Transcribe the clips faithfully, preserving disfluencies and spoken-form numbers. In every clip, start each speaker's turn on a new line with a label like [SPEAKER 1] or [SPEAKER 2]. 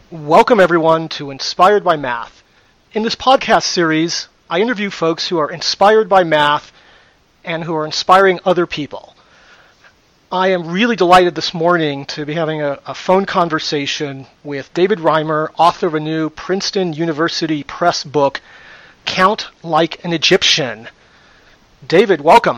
[SPEAKER 1] Welcome, everyone, to Inspired by Math. In this podcast series, I interview folks who are inspired by math and who are inspiring other people. I am really delighted this morning to be having a, a phone conversation with David Reimer, author of a new Princeton University Press book, Count Like an Egyptian. David, welcome.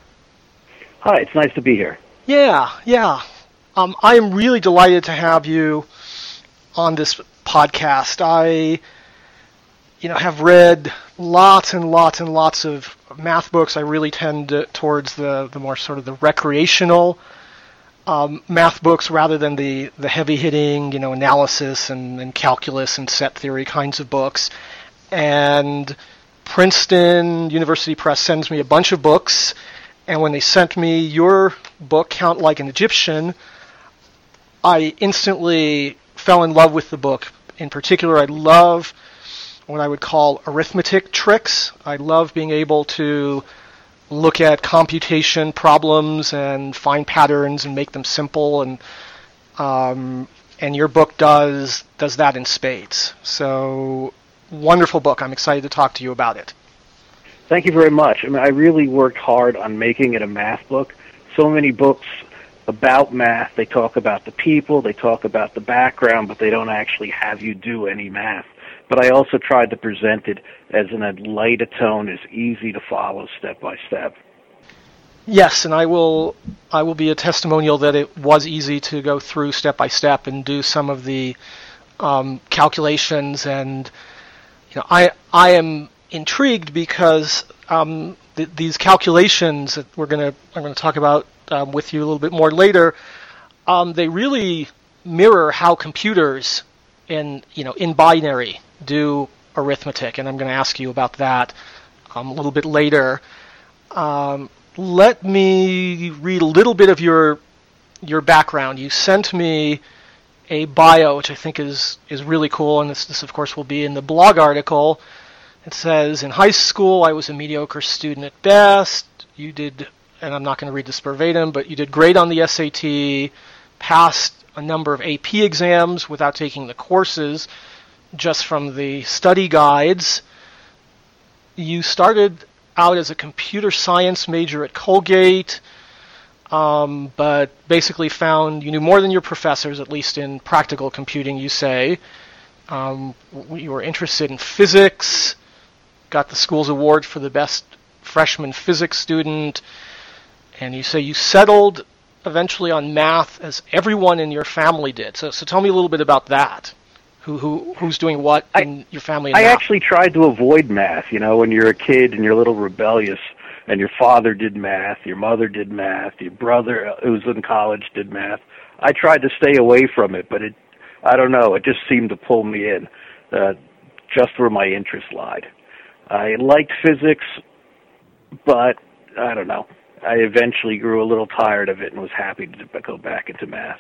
[SPEAKER 2] Hi, it's nice to be here.
[SPEAKER 1] Yeah, yeah. Um, I am really delighted to have you on this podcast. I, you know, have read lots and lots and lots of math books. I really tend to, towards the, the more sort of the recreational um, math books rather than the, the heavy-hitting, you know, analysis and, and calculus and set theory kinds of books. And Princeton University Press sends me a bunch of books, and when they sent me your book, Count Like an Egyptian, I instantly fell in love with the book. In particular, I love what I would call arithmetic tricks. I love being able to look at computation problems and find patterns and make them simple, and um, and your book does does that in spades. So, wonderful book. I'm excited to talk to you about it.
[SPEAKER 2] Thank you very much. I mean, I really worked hard on making it a math book. So many books about math, they talk about the people, they talk about the background, but they don't actually have you do any math. But I also tried to present it as in a light a tone, as easy to follow step by step.
[SPEAKER 1] Yes, and I will I will be a testimonial that it was easy to go through step by step and do some of the um, calculations. And you know, I I am intrigued because um, th- these calculations that we're gonna I'm gonna talk about Um, with you a little bit more later, um, they really mirror how computers in you know in binary do arithmetic, and I'm going to ask you about that um, a little bit later. Um, let me read a little bit of your your background. You sent me a bio, which I think is is really cool, and this, this of course will be in the blog article. It says, in high school, I was a mediocre student at best. You did. And I'm not going to read this verbatim, but you did great on the S A T, passed a number of A P exams without taking the courses, just from the study guides. You started out as a computer science major at Colgate, um, but basically found you knew more than your professors, at least in practical computing, you say. Um, you were interested in physics, got the school's award for the best freshman physics student. And you say you settled eventually on math as everyone in your family did. So, so tell me a little bit about that. Who, who, who's doing what in I, your family? In
[SPEAKER 2] I
[SPEAKER 1] math?
[SPEAKER 2] actually tried to avoid math. You know, when you're a kid and you're a little rebellious, and your father did math, your mother did math, your brother who was in college did math. I tried to stay away from it, but it, I don't know, it just seemed to pull me in, uh, just where my interest lied. I liked physics, but I don't know. I eventually grew a little tired of it and was happy to go back into math.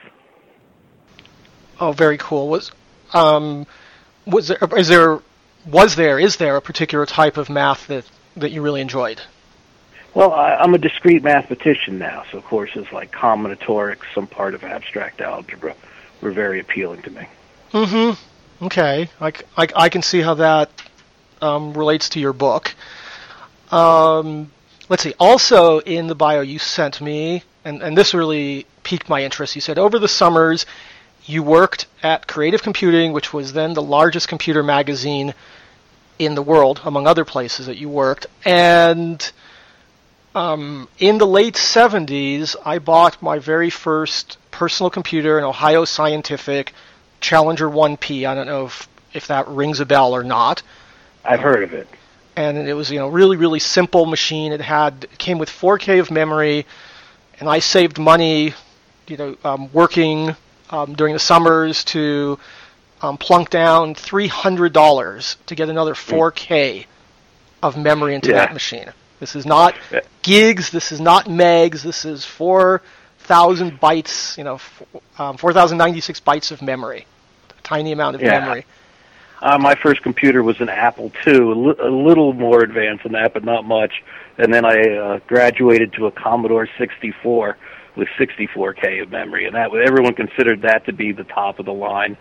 [SPEAKER 1] Oh, very cool. Was um, was there is there was there is there a particular type of math that, that you really enjoyed?
[SPEAKER 2] Well, I, I'm a discrete mathematician now, so courses like combinatorics, some part of abstract algebra, were very appealing to me.
[SPEAKER 1] Mm-hmm. Okay, I, I, I can see how that um, relates to your book. Um. Let's see. Also in the bio you sent me, and, and this really piqued my interest, you said over the summers you worked at Creative Computing, which was then the largest computer magazine in the world, among other places that you worked. And um, in the late seventies, I bought my very first personal computer, an Ohio Scientific Challenger one P. I don't know if, if that rings a bell or not.
[SPEAKER 2] I've heard of it.
[SPEAKER 1] And it was, you know, really, really simple machine. It had it came with four K of memory, and I saved money, you know, um, working um, during the summers to um, plunk down three hundred dollars to get another four K of memory into
[SPEAKER 2] yeah.
[SPEAKER 1] that machine. This is not gigs. This is not megs. This is four thousand bytes. You know, f- um, four thousand ninety-six bytes of memory. A tiny amount of
[SPEAKER 2] yeah.
[SPEAKER 1] memory.
[SPEAKER 2] Uh, my first computer was an Apple two, a, li- a little more advanced than that, but not much. And then I uh, graduated to a Commodore sixty-four with sixty-four K of memory, and that everyone considered that to be the top of the line.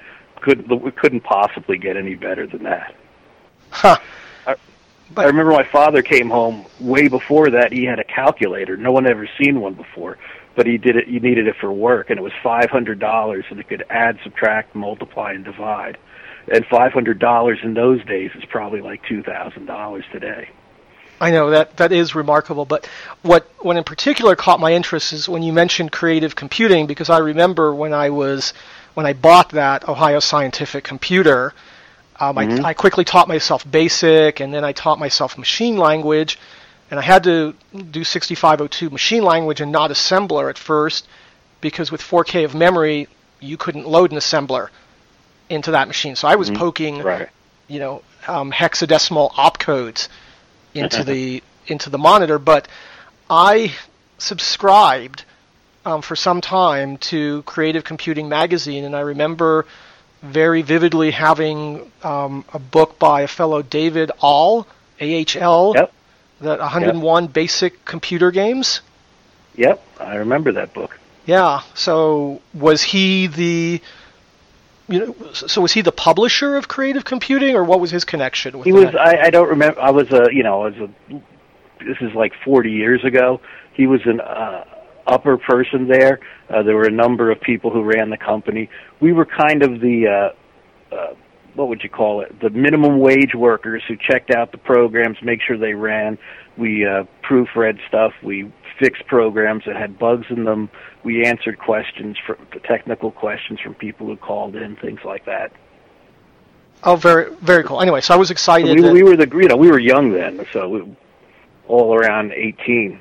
[SPEAKER 2] could it couldn't possibly get any better than that.
[SPEAKER 1] Huh.
[SPEAKER 2] I,
[SPEAKER 1] But-
[SPEAKER 2] I remember my father came home way before that. He had a calculator. No one had ever seen one before, but he did it. He needed it for work, and it was five hundred dollars, and it could add, subtract, multiply, and divide. And five hundred dollars in those days is probably like two thousand dollars today.
[SPEAKER 1] I know that that is remarkable, but what what in particular caught my interest is when you mentioned creative computing, because I remember when I was when I bought that Ohio Scientific computer, um,
[SPEAKER 2] Mhm.
[SPEAKER 1] I, I quickly taught myself BASIC, and then I taught myself machine language, and I had to do sixty-five oh two machine language and not assembler at first, because with four K of memory, you couldn't load an assembler into that machine. So I was
[SPEAKER 2] Mhm.
[SPEAKER 1] poking,
[SPEAKER 2] Right.
[SPEAKER 1] you know, um, hexadecimal opcodes into the into the monitor, but I subscribed um, for some time to Creative Computing magazine, and I remember very vividly having um, a book by a fellow David Ahl, A H L,
[SPEAKER 2] Yep.
[SPEAKER 1] that one hundred one Yep. Basic Computer Games.
[SPEAKER 2] Yep. I remember that book.
[SPEAKER 1] Yeah. So was he the you know, so was he the publisher of Creative Computing, or what was his connection with
[SPEAKER 2] He
[SPEAKER 1] that?
[SPEAKER 2] was. I, I don't remember. I was a. You know. I was a. This is like forty years ago. He was an uh, upper person there. Uh, there were a number of people who ran the company. We were kind of the. Uh, uh, what would you call it? The minimum wage workers who checked out the programs, make sure they ran. We uh, proofread stuff. We fixed programs that had bugs in them. We answered questions, for technical questions from people who called in, things like that.
[SPEAKER 1] Oh, very, very cool. Anyway, so I was excited.
[SPEAKER 2] We,
[SPEAKER 1] that,
[SPEAKER 2] we were the, you know, we were young then, so we, all around eighteen.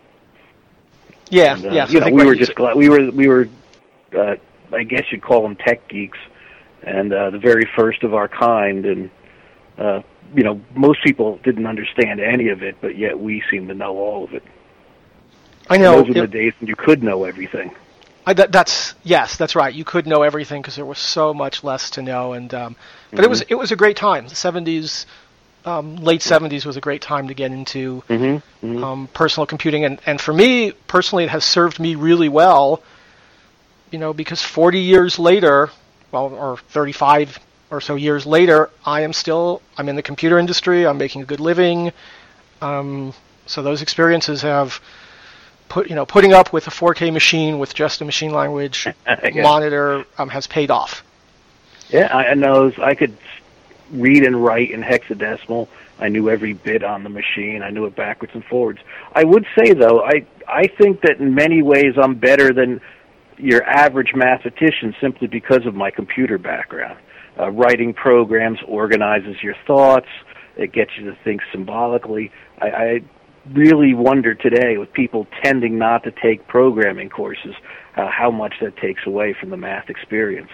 [SPEAKER 1] yeah,
[SPEAKER 2] And, uh,
[SPEAKER 1] yeah. So
[SPEAKER 2] you
[SPEAKER 1] I
[SPEAKER 2] know,
[SPEAKER 1] think
[SPEAKER 2] we
[SPEAKER 1] what
[SPEAKER 2] were
[SPEAKER 1] you
[SPEAKER 2] just glad we were we were. Uh, I guess you'd call them tech geeks, and uh, the very first of our kind. And uh, you know, most people didn't understand any of it, but yet we seem to know all of it.
[SPEAKER 1] I know.
[SPEAKER 2] Those were the
[SPEAKER 1] it-
[SPEAKER 2] days when you could know everything.
[SPEAKER 1] I, that, that's yes, that's right. You could know everything because there was so much less to know, and um, but it was it was a great time. The seventies, um, late seventies was a great time to get into
[SPEAKER 2] Mm-hmm. Mm-hmm.
[SPEAKER 1] um, personal computing, and and for me personally, it has served me really well. You know, because forty years later, well, or thirty-five or so years later, I am still I'm in the computer industry. I'm making a good living. Um, so those experiences have put you know putting up with a four K machine with just a machine language
[SPEAKER 2] Yeah.
[SPEAKER 1] monitor um, has paid off.
[SPEAKER 2] Yeah, I, I know. I could read and write in hexadecimal. I knew every bit on the machine. I knew it backwards and forwards. I would say, though, I I think that in many ways I'm better than your average mathematician simply because of my computer background. Uh, writing programs organizes your thoughts. It gets you to think symbolically. I, I really wonder today, with people tending not to take programming courses, uh, how much that takes away from the math experience.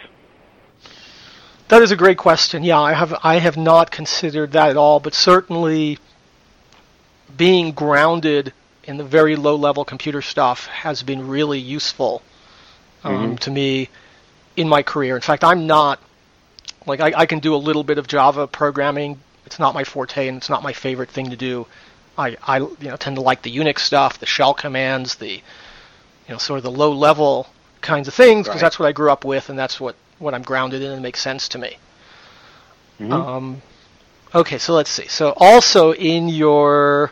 [SPEAKER 1] That is a great question. Yeah, I have I have not considered that at all, but certainly being grounded in the very low level computer stuff has been really useful um,
[SPEAKER 2] Mm-hmm.
[SPEAKER 1] to me in my career. In fact, I'm not like I, I can do a little bit of Java programming. It's not my forte, and it's not my favorite thing to do. I, I you know tend to like the Unix stuff, the shell commands, the you know sort of the low level kinds of things because
[SPEAKER 2] Right.
[SPEAKER 1] that's what I grew up with, and that's what, what I'm grounded in and makes sense to me.
[SPEAKER 2] Mm-hmm.
[SPEAKER 1] Um, okay, so let's see. So also in your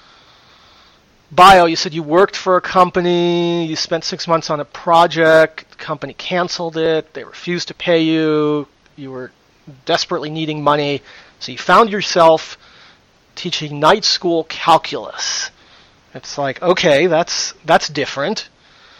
[SPEAKER 1] bio, you said you worked for a company, you spent six months on a project, the company canceled it, they refused to pay you, you were desperately needing money, so you found yourself teaching night school calculus. It's like, okay, that's that's different.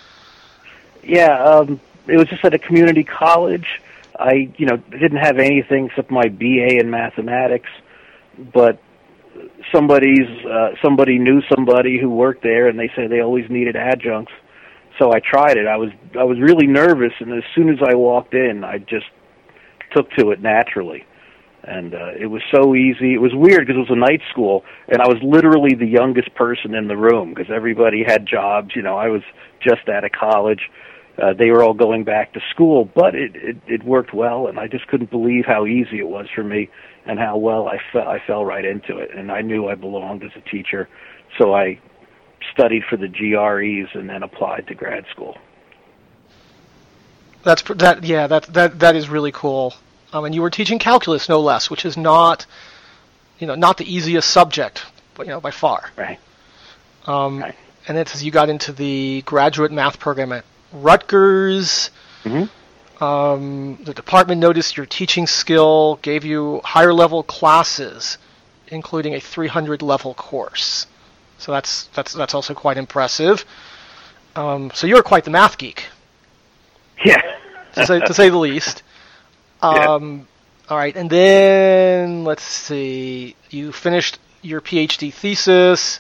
[SPEAKER 2] Yeah, um, it was just at a community college. I, you know, didn't have anything except my B A in mathematics, but somebody's uh, somebody knew somebody who worked there, and they said they always needed adjuncts. So I tried it. I was I was really nervous, and as soon as I walked in, I just took to it naturally. And uh, it was so easy. It was weird because it was a night school, and I was literally the youngest person in the room because everybody had jobs. You know, I was just out of college. Uh, they were all going back to school, but it, it, it worked well, and I just couldn't believe how easy it was for me and how well I, fe- I fell right into it. And I knew I belonged as a teacher, so I studied for the G R Es and then applied to grad school.
[SPEAKER 1] That's that. Yeah, that that that is really cool. Um, and you were teaching calculus, no less, which is not, you know, not the easiest subject, but you know, by far.
[SPEAKER 2] Right.
[SPEAKER 1] Um,
[SPEAKER 2] right.
[SPEAKER 1] And then as you got into the graduate math program at Rutgers,
[SPEAKER 2] Mm-hmm.
[SPEAKER 1] um, the department noticed your teaching skill, gave you higher level classes, including a three hundred level course. So that's that's that's also quite impressive. Um, so you're quite the math geek.
[SPEAKER 2] Yeah.
[SPEAKER 1] to, say, to say the least. Um, yeah. All right, and then let's see. You finished your PhD thesis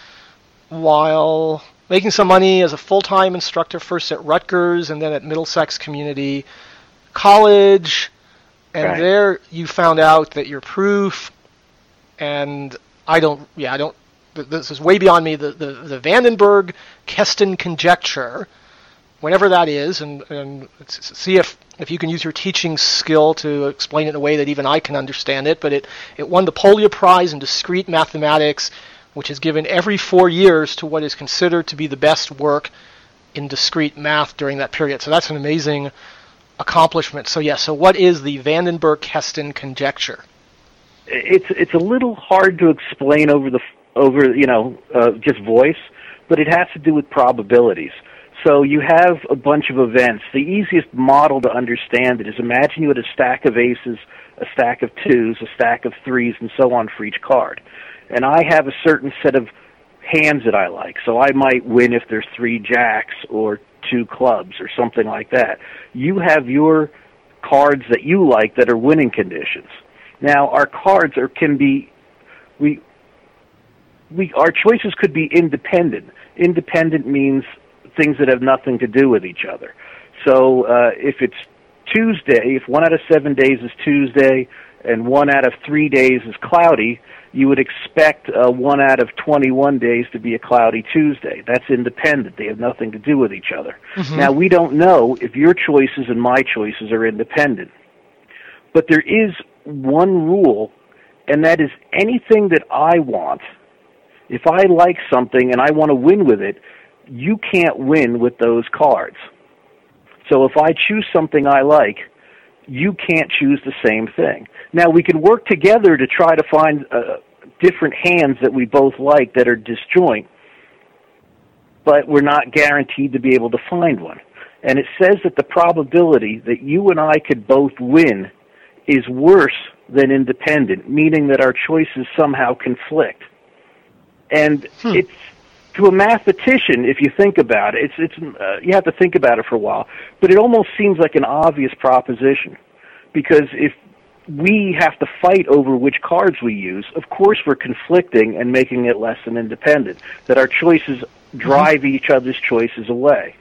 [SPEAKER 1] while making some money as a full-time instructor, first at Rutgers and then at Middlesex Community College. And
[SPEAKER 2] right.
[SPEAKER 1] there you found out that your proof, and I don't, yeah, I don't. This is way beyond me. The the, the Vandenberg-Keston conjecture. Whenever that is, and, and see if, if you can use your teaching skill to explain it in a way that even I can understand it. But it, it won the Polya Prize in Discrete Mathematics, which is given every four years to what is considered to be the best work in discrete math during that period. So that's an amazing accomplishment. So yeah, so what is the Vandenberg-Keston conjecture?
[SPEAKER 2] It's it's a little hard to explain over the over you know uh, just voice, but it has to do with probabilities. So you have a bunch of events. The easiest model to understand it is imagine you had a stack of aces, a stack of twos, a stack of threes, and so on for each card. And I have a certain set of hands that I like. So I might win if there's three jacks or two clubs or something like that. You have your cards that you like that are winning conditions. Now, our cards are can be we we our choices could be independent. Independent means things that have nothing to do with each other. So uh, if it's Tuesday, if one out of seven days is Tuesday and one out of three days is cloudy, you would expect uh, one out of twenty-one days to be a cloudy Tuesday. That's independent. They have nothing to do with each other. Mm-hmm. Now, we don't know if your choices and my choices are independent. But there is one rule, and that is anything that I want, if I like something and I want to win with it, you can't win with those cards. So if I choose something I like, you can't choose the same thing. Now, we can work together to try to find uh, different hands that we both like that are disjoint, but we're not guaranteed to be able to find one. And it says that the probability that you and I could both win is worse than independent, meaning that our choices somehow conflict. And hmm. it's to a mathematician, if you think about it, it's it's uh, you have to think about it for a while, but it almost seems like an obvious proposition, because if we have to fight over which cards we use, of course we're conflicting and making it less than independent, that our choices drive mm-hmm. each other's choices away.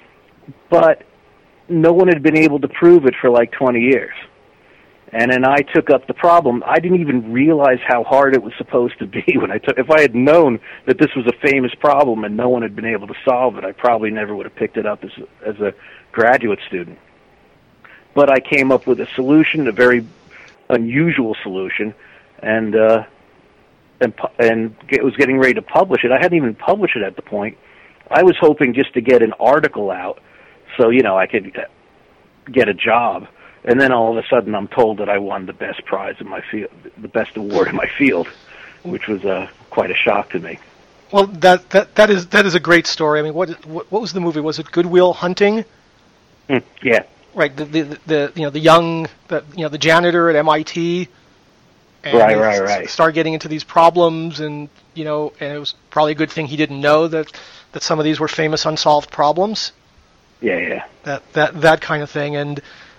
[SPEAKER 2] But no one had been able to prove it for like twenty years. And then I took up the problem. I didn't even realize how hard it was supposed to be when I took. If I had known that this was a famous problem and no one had been able to solve it, I probably never would have picked it up as a, as a graduate student. But I came up with a solution, a very unusual solution, and uh, and and it was getting ready to publish it. I hadn't even published it at the point. I was hoping just to get an article out, so you know I could get a job. And then all of a sudden, I'm told that I won the best prize in my field, the best award in my field, which was uh, quite a shock to me.
[SPEAKER 1] Well, that that that is that is a great story. I mean, what what, what was the movie? Was it Good Will Hunting?
[SPEAKER 2] Mm, yeah.
[SPEAKER 1] Right. The, the the you know the young the you know the janitor at M I T. And
[SPEAKER 2] right, right, right.
[SPEAKER 1] Started getting into these problems, and you know, and it was probably a good thing he didn't know that that some of these were famous unsolved problems.
[SPEAKER 2] Yeah, yeah.
[SPEAKER 1] That that that kind of thing, and.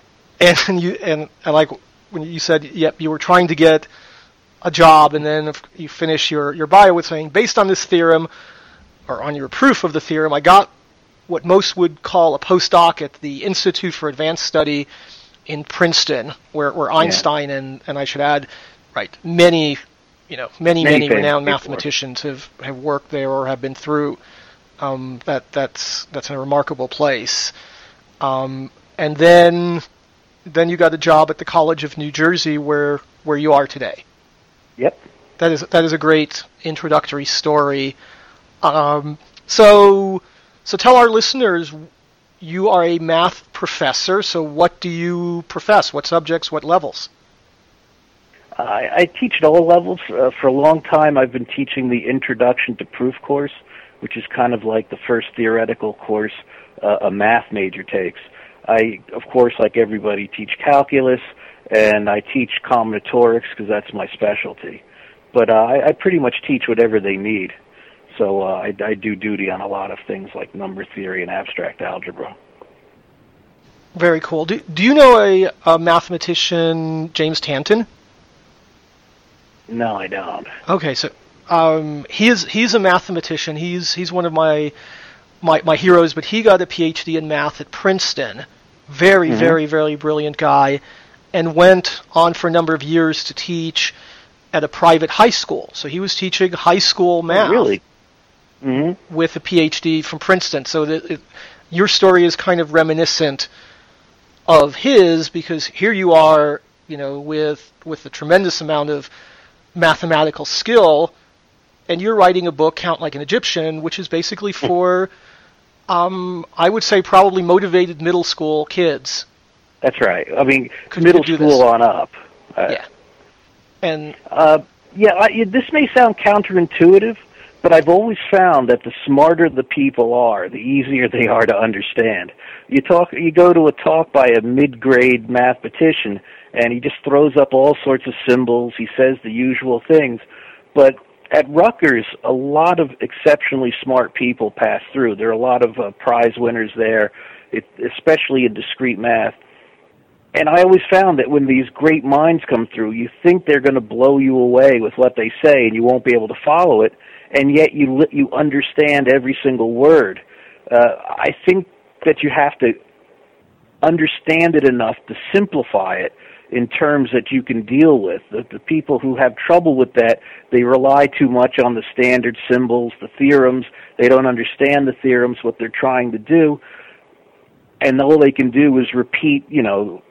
[SPEAKER 1] And you and I like when you said, yep, you were trying to get a job, and then if you finish your, your bio with saying, based on this theorem, or on your proof of the theorem, I got what most would call a postdoc at the Institute for Advanced Study in Princeton, where, where Einstein yeah. and, and I should add, right, many, you know, many, many, many renowned mathematicians have, have worked there or have been through. Um, that that's that's a remarkable place. Um, and then. Then you got a job at the College of New Jersey, where, where you are today.
[SPEAKER 2] Yep.
[SPEAKER 1] That is that is a great introductory story. Um, so so tell our listeners, you are a math professor, so what do you profess? What subjects, what levels?
[SPEAKER 2] I, I teach at all levels. Uh, for a long time, I've been teaching the Introduction to Proof course, which is kind of like the first theoretical course uh, a math major takes. I, of course, like everybody, teach calculus, and I teach combinatorics because that's my specialty. But uh, I, I pretty much teach whatever they need. So uh, I, I do duty on a lot of things like number theory and abstract algebra.
[SPEAKER 1] Very cool. Do, do you know a, a mathematician, James Tanton?
[SPEAKER 2] No, I don't.
[SPEAKER 1] Okay, so um, he is he's a mathematician. He's he's one of my my my heroes, but he got a P H D in math at Princeton. Very, mm-hmm. very, very brilliant guy, and went on for a number of years to teach at a private high school. So he was teaching high school math.
[SPEAKER 2] Oh, really? Mm-hmm.
[SPEAKER 1] With a P H D from Princeton. So that it, your story is kind of reminiscent of his, because here you are, you know, with with a tremendous amount of mathematical skill, and you're writing a book, Count Like an Egyptian, which is basically for, um, I would say, probably motivated middle school kids.
[SPEAKER 2] That's right. I mean,
[SPEAKER 1] Could,
[SPEAKER 2] middle
[SPEAKER 1] could
[SPEAKER 2] school on up. Uh,
[SPEAKER 1] yeah. And
[SPEAKER 2] uh, yeah, I, this may sound counterintuitive, but I've always found that the smarter the people are, the easier they are to understand. You talk, you go to a talk by a mid-grade mathematician, and he just throws up all sorts of symbols. He says the usual things. But at Rutgers, a lot of exceptionally smart people pass through. There are a lot of uh, prize winners there, it, especially in discrete math. And I always found that when these great minds come through, you think they're going to blow you away with what they say, and you won't be able to follow it, and yet you you understand every single word. Uh, I think that you have to understand it enough to simplify it in terms that you can deal with. The, the people who have trouble with that, they rely too much on the standard symbols, the theorems. They don't understand the theorems, what they're trying to do, and all they can do is repeat, you know,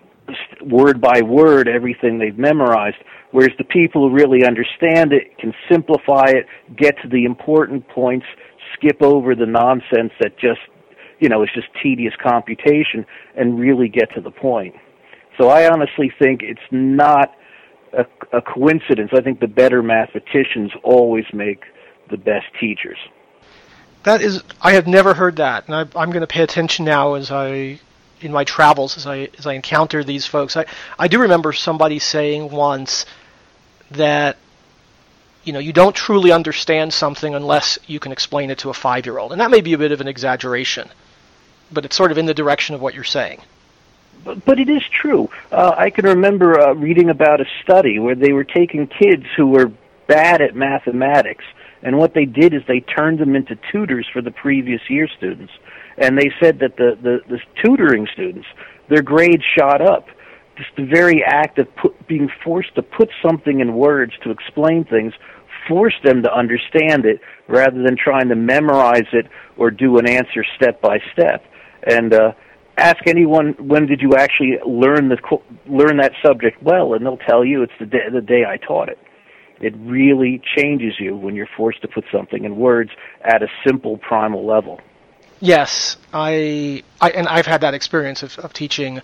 [SPEAKER 2] word by word everything they've memorized, whereas the people who really understand it can simplify it, get to the important points, skip over the nonsense that just, you know, is just tedious computation, and really get to the point. So I honestly think it's not a, a coincidence. I think the better mathematicians always make the best teachers.
[SPEAKER 1] That is, I have never heard that, and I, I'm going to pay attention now as I, in my travels, as I as I encounter these folks. I, I do remember somebody saying once that, you know, you don't truly understand something unless you can explain it to a five-year-old, and that may be a bit of an exaggeration, but it's sort of in the direction of what you're saying.
[SPEAKER 2] But, but it is true. Uh, I can remember uh, reading about a study where they were taking kids who were bad at mathematics, and what they did is they turned them into tutors for the previous year students. And they said that the, the, the tutoring students, their grades shot up. Just the very act of put, being forced to put something in words to explain things forced them to understand it rather than trying to memorize it or do an answer step by step. And uh, ask anyone, when did you actually learn the learn that subject well, and they'll tell you it's the day, the day I taught it. It really changes you when you're forced to put something in words at a simple primal level.
[SPEAKER 1] Yes, I, I and I've had that experience of, of teaching.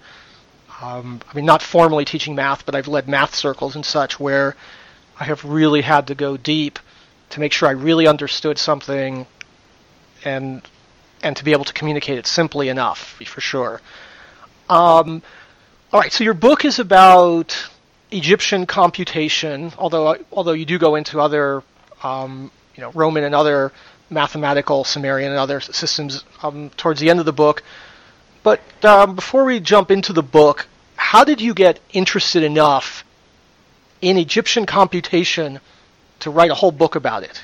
[SPEAKER 1] Um, I mean, not formally teaching math, but I've led math circles and such where I have really had to go deep to make sure I really understood something, and and to be able to communicate it simply enough, for sure. Um, all right, so your book is about Egyptian computation, although although you do go into other, um, you know, Roman and other mathematical, Sumerian and other systems um, towards the end of the book. But um, before we jump into the book, how did you get interested enough in Egyptian computation to write a whole book about it?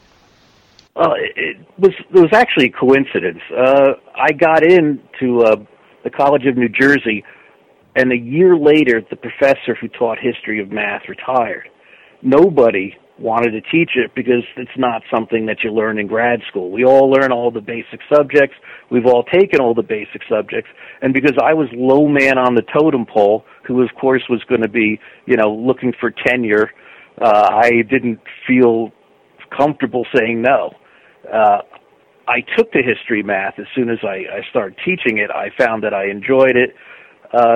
[SPEAKER 2] Well, it was it was actually a coincidence. Uh, I got into uh, the College of New Jersey, and a year later, the professor who taught history of math retired. Nobody wanted to teach it because it's not something that you learn in grad school. We all learn all the basic subjects. We've all taken all the basic subjects. And because I was low man on the totem pole, who of course was going to be, you know, looking for tenure, uh, I didn't feel comfortable saying no. Uh, I took to history math as soon as I, I started teaching it. I found that I enjoyed it. Uh,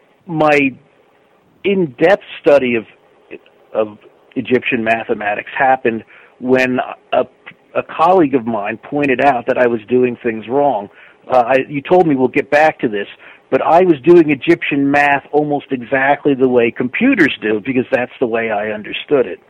[SPEAKER 2] my in-depth study of of Egyptian mathematics happened when a, a colleague of mine pointed out that I was doing things wrong. Uh, I, you told me we'll get back to this, but I was doing Egyptian math almost exactly the way computers do, because that's the way I understood it.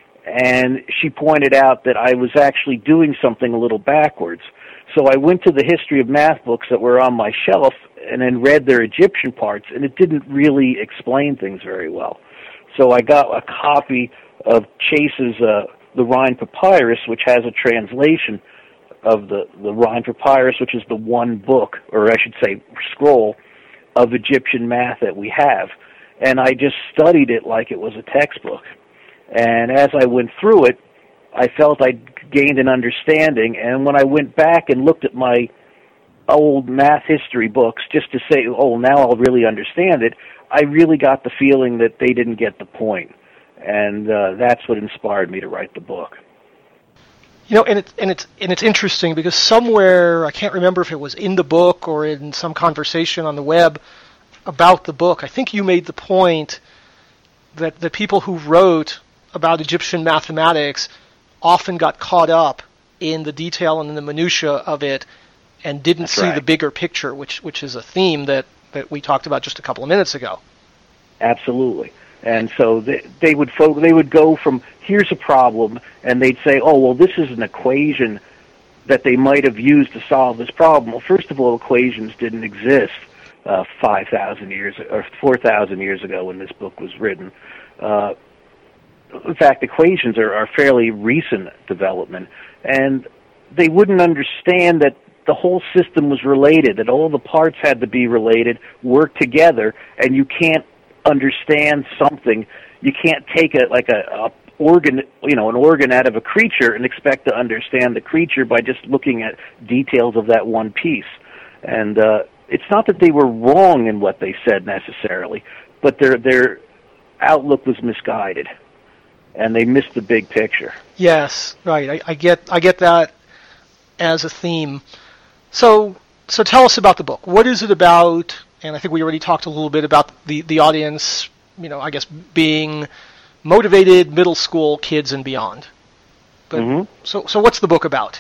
[SPEAKER 2] And she pointed out that I was actually doing something a little backwards. So I went to the history of math books that were on my shelf and then read their Egyptian parts, and it didn't really explain things very well. So I got a copy of Chase's uh, The Rhine Papyrus, which has a translation of the, the Rhine Papyrus, which is the one book, or I should say scroll, of Egyptian math that we have. And I just studied it like it was a textbook. And as I went through it, I felt I gained an understanding. And when I went back and looked at my old math history books just to say, oh, now I'll really understand it, I really got the feeling that they didn't get the point. And uh, that's what inspired me to write the book.
[SPEAKER 1] You know, and it's and it's and it's interesting because somewhere, I can't remember if it was in the book or in some conversation on the web about the book, I think you made the point that the people who wrote about Egyptian mathematics often got caught up in the detail and in the minutia of it and didn't
[SPEAKER 2] That's
[SPEAKER 1] see
[SPEAKER 2] right.
[SPEAKER 1] the bigger picture, which which is a theme that, that we talked about just a couple of minutes ago.
[SPEAKER 2] Absolutely. And so they, they would fo- they would go from, here's a problem, and they'd say, oh, well, this is an equation that they might have used to solve this problem. Well, first of all, equations didn't exist uh, five thousand years or four thousand years ago when this book was written. Uh, in fact, equations are, are fairly recent development, and they wouldn't understand that the whole system was related, that all the parts had to be related, work together, and you can't understand something. You can't take a like a, a organ, you know, an organ out of a creature and expect to understand the creature by just looking at details of that one piece. And uh, it's not that they were wrong in what they said necessarily, but their their outlook was misguided, and they missed the big picture.
[SPEAKER 1] Yes, right. I, I get I get that as a theme. So so tell us about the book. What is it about? And I think we already talked a little bit about the, the audience, you know, I guess being motivated middle school kids and beyond. But
[SPEAKER 2] mm-hmm.
[SPEAKER 1] so so what's the book about?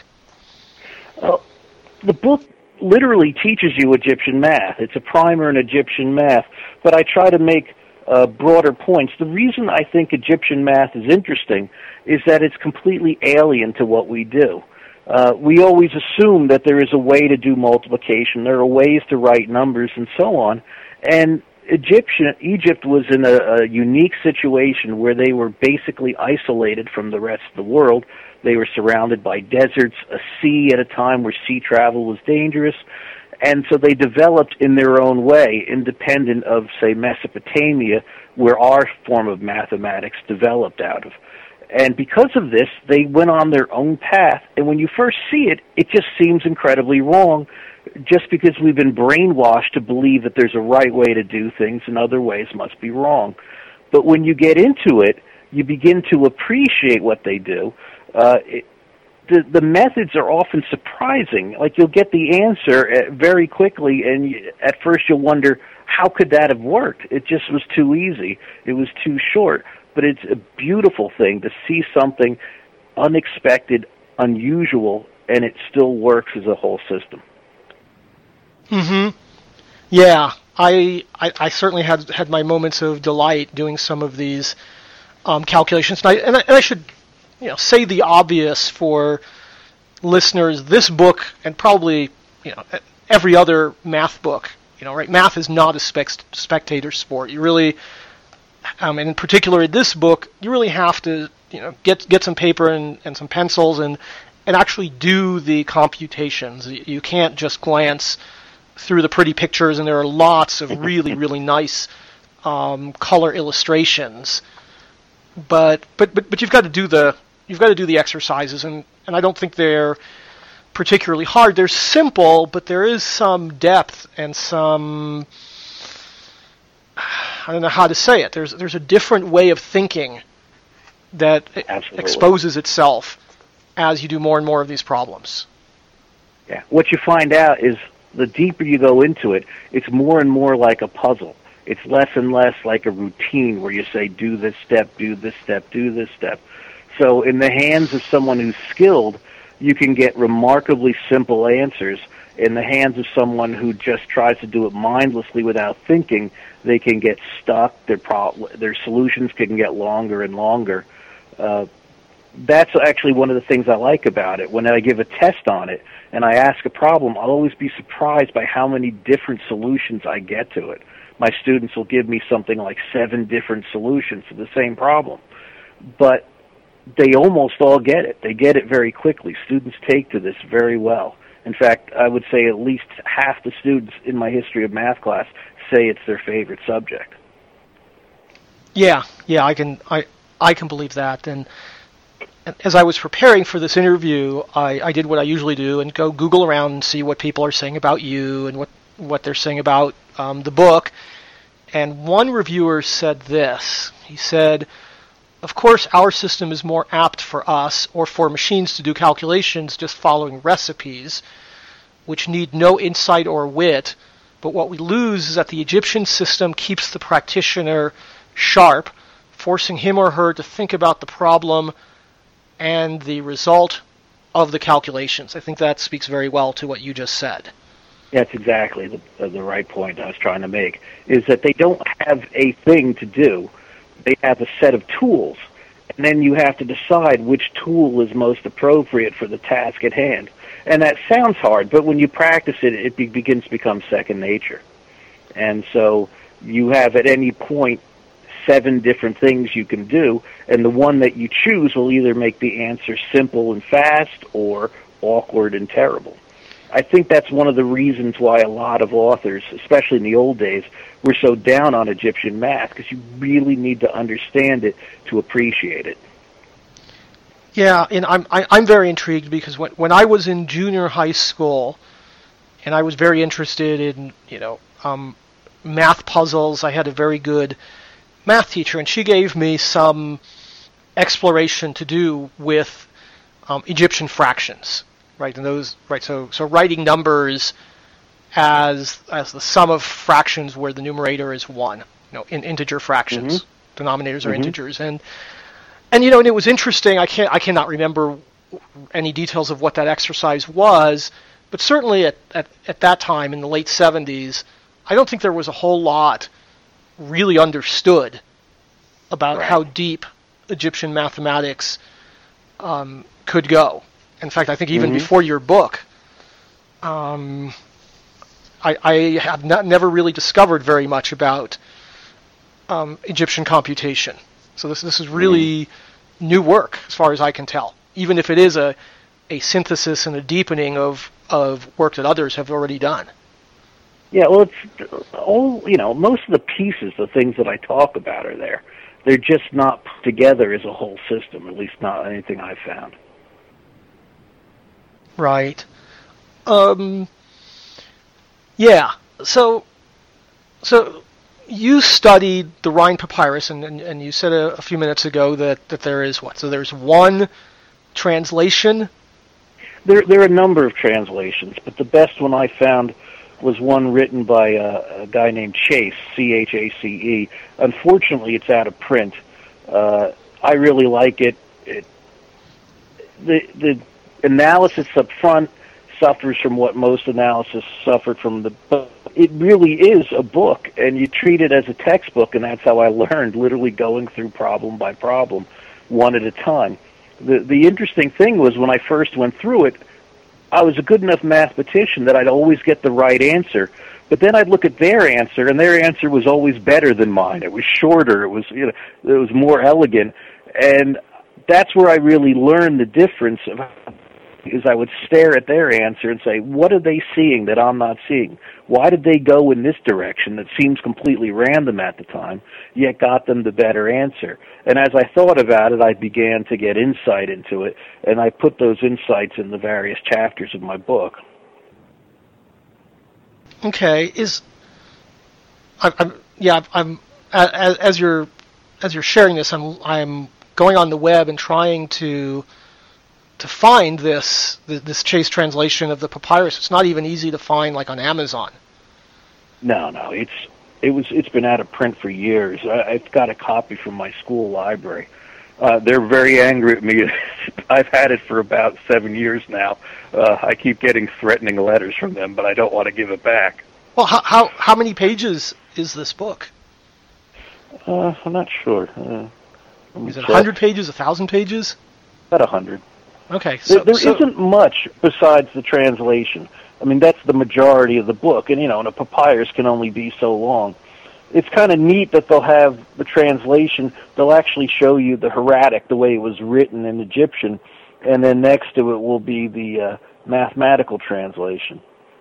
[SPEAKER 2] Uh, the book literally teaches you Egyptian math. It's a primer in Egyptian math, but I try to make uh, broader points. The reason I think Egyptian math is interesting is that it's completely alien to what we do. Uh, we always assume that there is a way to do multiplication, there are ways to write numbers, and so on. And Egyptian, Egypt was in a, a unique situation where they were basically isolated from the rest of the world. They were surrounded by deserts, a sea at a time where sea travel was dangerous, and so they developed in their own way, independent of, say, Mesopotamia, where our form of mathematics developed out of. And because of this, they went on their own path. And when you first see it, it just seems incredibly wrong, just because we've been brainwashed to believe that there's a right way to do things and other ways must be wrong. But when you get into it, you begin to appreciate what they do. Uh, it, the, the methods are often surprising. Like, you'll get the answer very quickly, and you, at first you'll wonder, how could that have worked? It just was too easy. It was too short. But it's a beautiful thing to see something unexpected, unusual, and it still works as a whole system.
[SPEAKER 1] Mm-hmm. Yeah, I, I I certainly had had my moments of delight doing some of these um, calculations, and I, and I and I should you know say the obvious for listeners. This book, and probably you know every other math book, you know, right? Math is not a spec- spectator sport. You really Um, and in particular, in this book, you really have to, you know, get get some paper and, and some pencils and and actually do the computations. You, you can't just glance through the pretty pictures, and there are lots of really really nice um, color illustrations. But but but but you've got to do the you've got to do the exercises, and, and I don't think they're particularly hard. They're simple, but there is some depth and some, I don't know how to say it. There's there's a different way of thinking that
[SPEAKER 2] Absolutely.
[SPEAKER 1] exposes itself as you do more and more of these problems.
[SPEAKER 2] Yeah. What you find out is the deeper you go into it, it's more and more like a puzzle. It's less and less like a routine where you say, do this step, do this step, do this step. So in the hands of someone who's skilled, you can get remarkably simple answers. In the hands of someone who just tries to do it mindlessly without thinking, they can get stuck. Their pro- their solutions can get longer and longer. Uh, that's actually one of the things I like about it. When I give a test on it and I ask a problem, I'll always be surprised by how many different solutions I get to it. My students will give me something like seven different solutions to the same problem. But they almost all get it. They get it very quickly. Students take to this very well. In fact, I would say at least half the students in my history of math class say it's their favorite subject.
[SPEAKER 1] Yeah, yeah, I can I I can believe that. And as I was preparing for this interview, I, I did what I usually do and go Google around and see what people are saying about you and what, what they're saying about um, the book. And one reviewer said this. He said, of course, our system is more apt for us or for machines to do calculations just following recipes, which need no insight or wit. But what we lose is that the Egyptian system keeps the practitioner sharp, forcing him or her to think about the problem and the result of the calculations. I think that speaks very well to what you just said.
[SPEAKER 2] That's exactly the, uh, the right point I was trying to make, is that they don't have a thing to do. They have a set of tools, and then you have to decide which tool is most appropriate for the task at hand. And that sounds hard, but when you practice it, it be- begins to become second nature. And so you have at any point seven different things you can do, and the one that you choose will either make the answer simple and fast or awkward and terrible. I think that's one of the reasons why a lot of authors, especially in the old days, were so down on Egyptian math, because you really need to understand it to appreciate it.
[SPEAKER 1] Yeah, and I'm I, I'm very intrigued because when when I was in junior high school, and I was very interested in you know um, math puzzles, I had a very good math teacher, and she gave me some exploration to do with um, Egyptian fractions, right? And those, right? So, so writing numbers as as the sum of fractions where the numerator is one, you know, in integer fractions, mm-hmm. denominators are mm-hmm. integers, and and you know, and it was interesting. I can't, I cannot remember any details of what that exercise was, but certainly at at, at that time in the late seventies, I don't think there was a whole lot really understood about
[SPEAKER 2] right.
[SPEAKER 1] how deep Egyptian mathematics um, could go. In fact, I think even mm-hmm. before your book, um, I, I have not, never really discovered very much about um, Egyptian computation. So this this is really mm-hmm. new work, as far as I can tell, even if it is a a synthesis and a deepening of, of work that others have already done.
[SPEAKER 2] Yeah, well, it's all, you know, most of the pieces, the things that I talk about are there. They're just not put together as a whole system, at least not anything I've found.
[SPEAKER 1] Right. Um, yeah, so so you studied the Rhine Papyrus, and, and, and you said a, a few minutes ago that, that there is what? So there's one translation?
[SPEAKER 2] There, there are a number of translations, but the best one I found was one written by a, a guy named Chase, C H A C E. Unfortunately, it's out of print. Uh, I really like it. it. The the analysis up front suffers from what most analysis suffered from the book. It really is a book, and you treat it as a textbook, and that's how I learned, literally going through problem by problem, one at a time. The the interesting thing was when I first went through it, I was a good enough mathematician that I'd always get the right answer, but then I'd look at their answer, and their answer was always better than mine. It was shorter. It was, you know, it was more elegant, and that's where I really learned the difference of. Is I would stare at their answer and say, what are they seeing that I'm not seeing? Why did they go in this direction that seems completely random at the time, yet got them the better answer? And as I thought about it, I began to get insight into it, and I put those insights in the various chapters of my book.
[SPEAKER 1] Okay, is I, I'm yeah I'm as, as you're as you're sharing this, I'm I'm going on the web and trying to to find this this Chase translation of the papyrus. It's not even easy to find like on Amazon.
[SPEAKER 2] No, no, it's it was it's been out of print for years. I, I've got a copy from my school library. Uh, they're very angry at me. I've had it for about seven years now. Uh, I keep getting threatening letters from them, but I don't want to give it back.
[SPEAKER 1] Well, how how, how many pages is this book?
[SPEAKER 2] Uh, I'm not sure. Uh,
[SPEAKER 1] is it a hundred pages, a thousand pages?
[SPEAKER 2] About a hundred.
[SPEAKER 1] Okay, so
[SPEAKER 2] there, there
[SPEAKER 1] so,
[SPEAKER 2] isn't much besides the translation. I mean, that's the majority of the book, and you know, and a papyrus can only be so long. It's kind of neat that they'll have the translation. They'll actually show you the hieratic, the way it was written in Egyptian, and then next to it will be the uh, mathematical translation.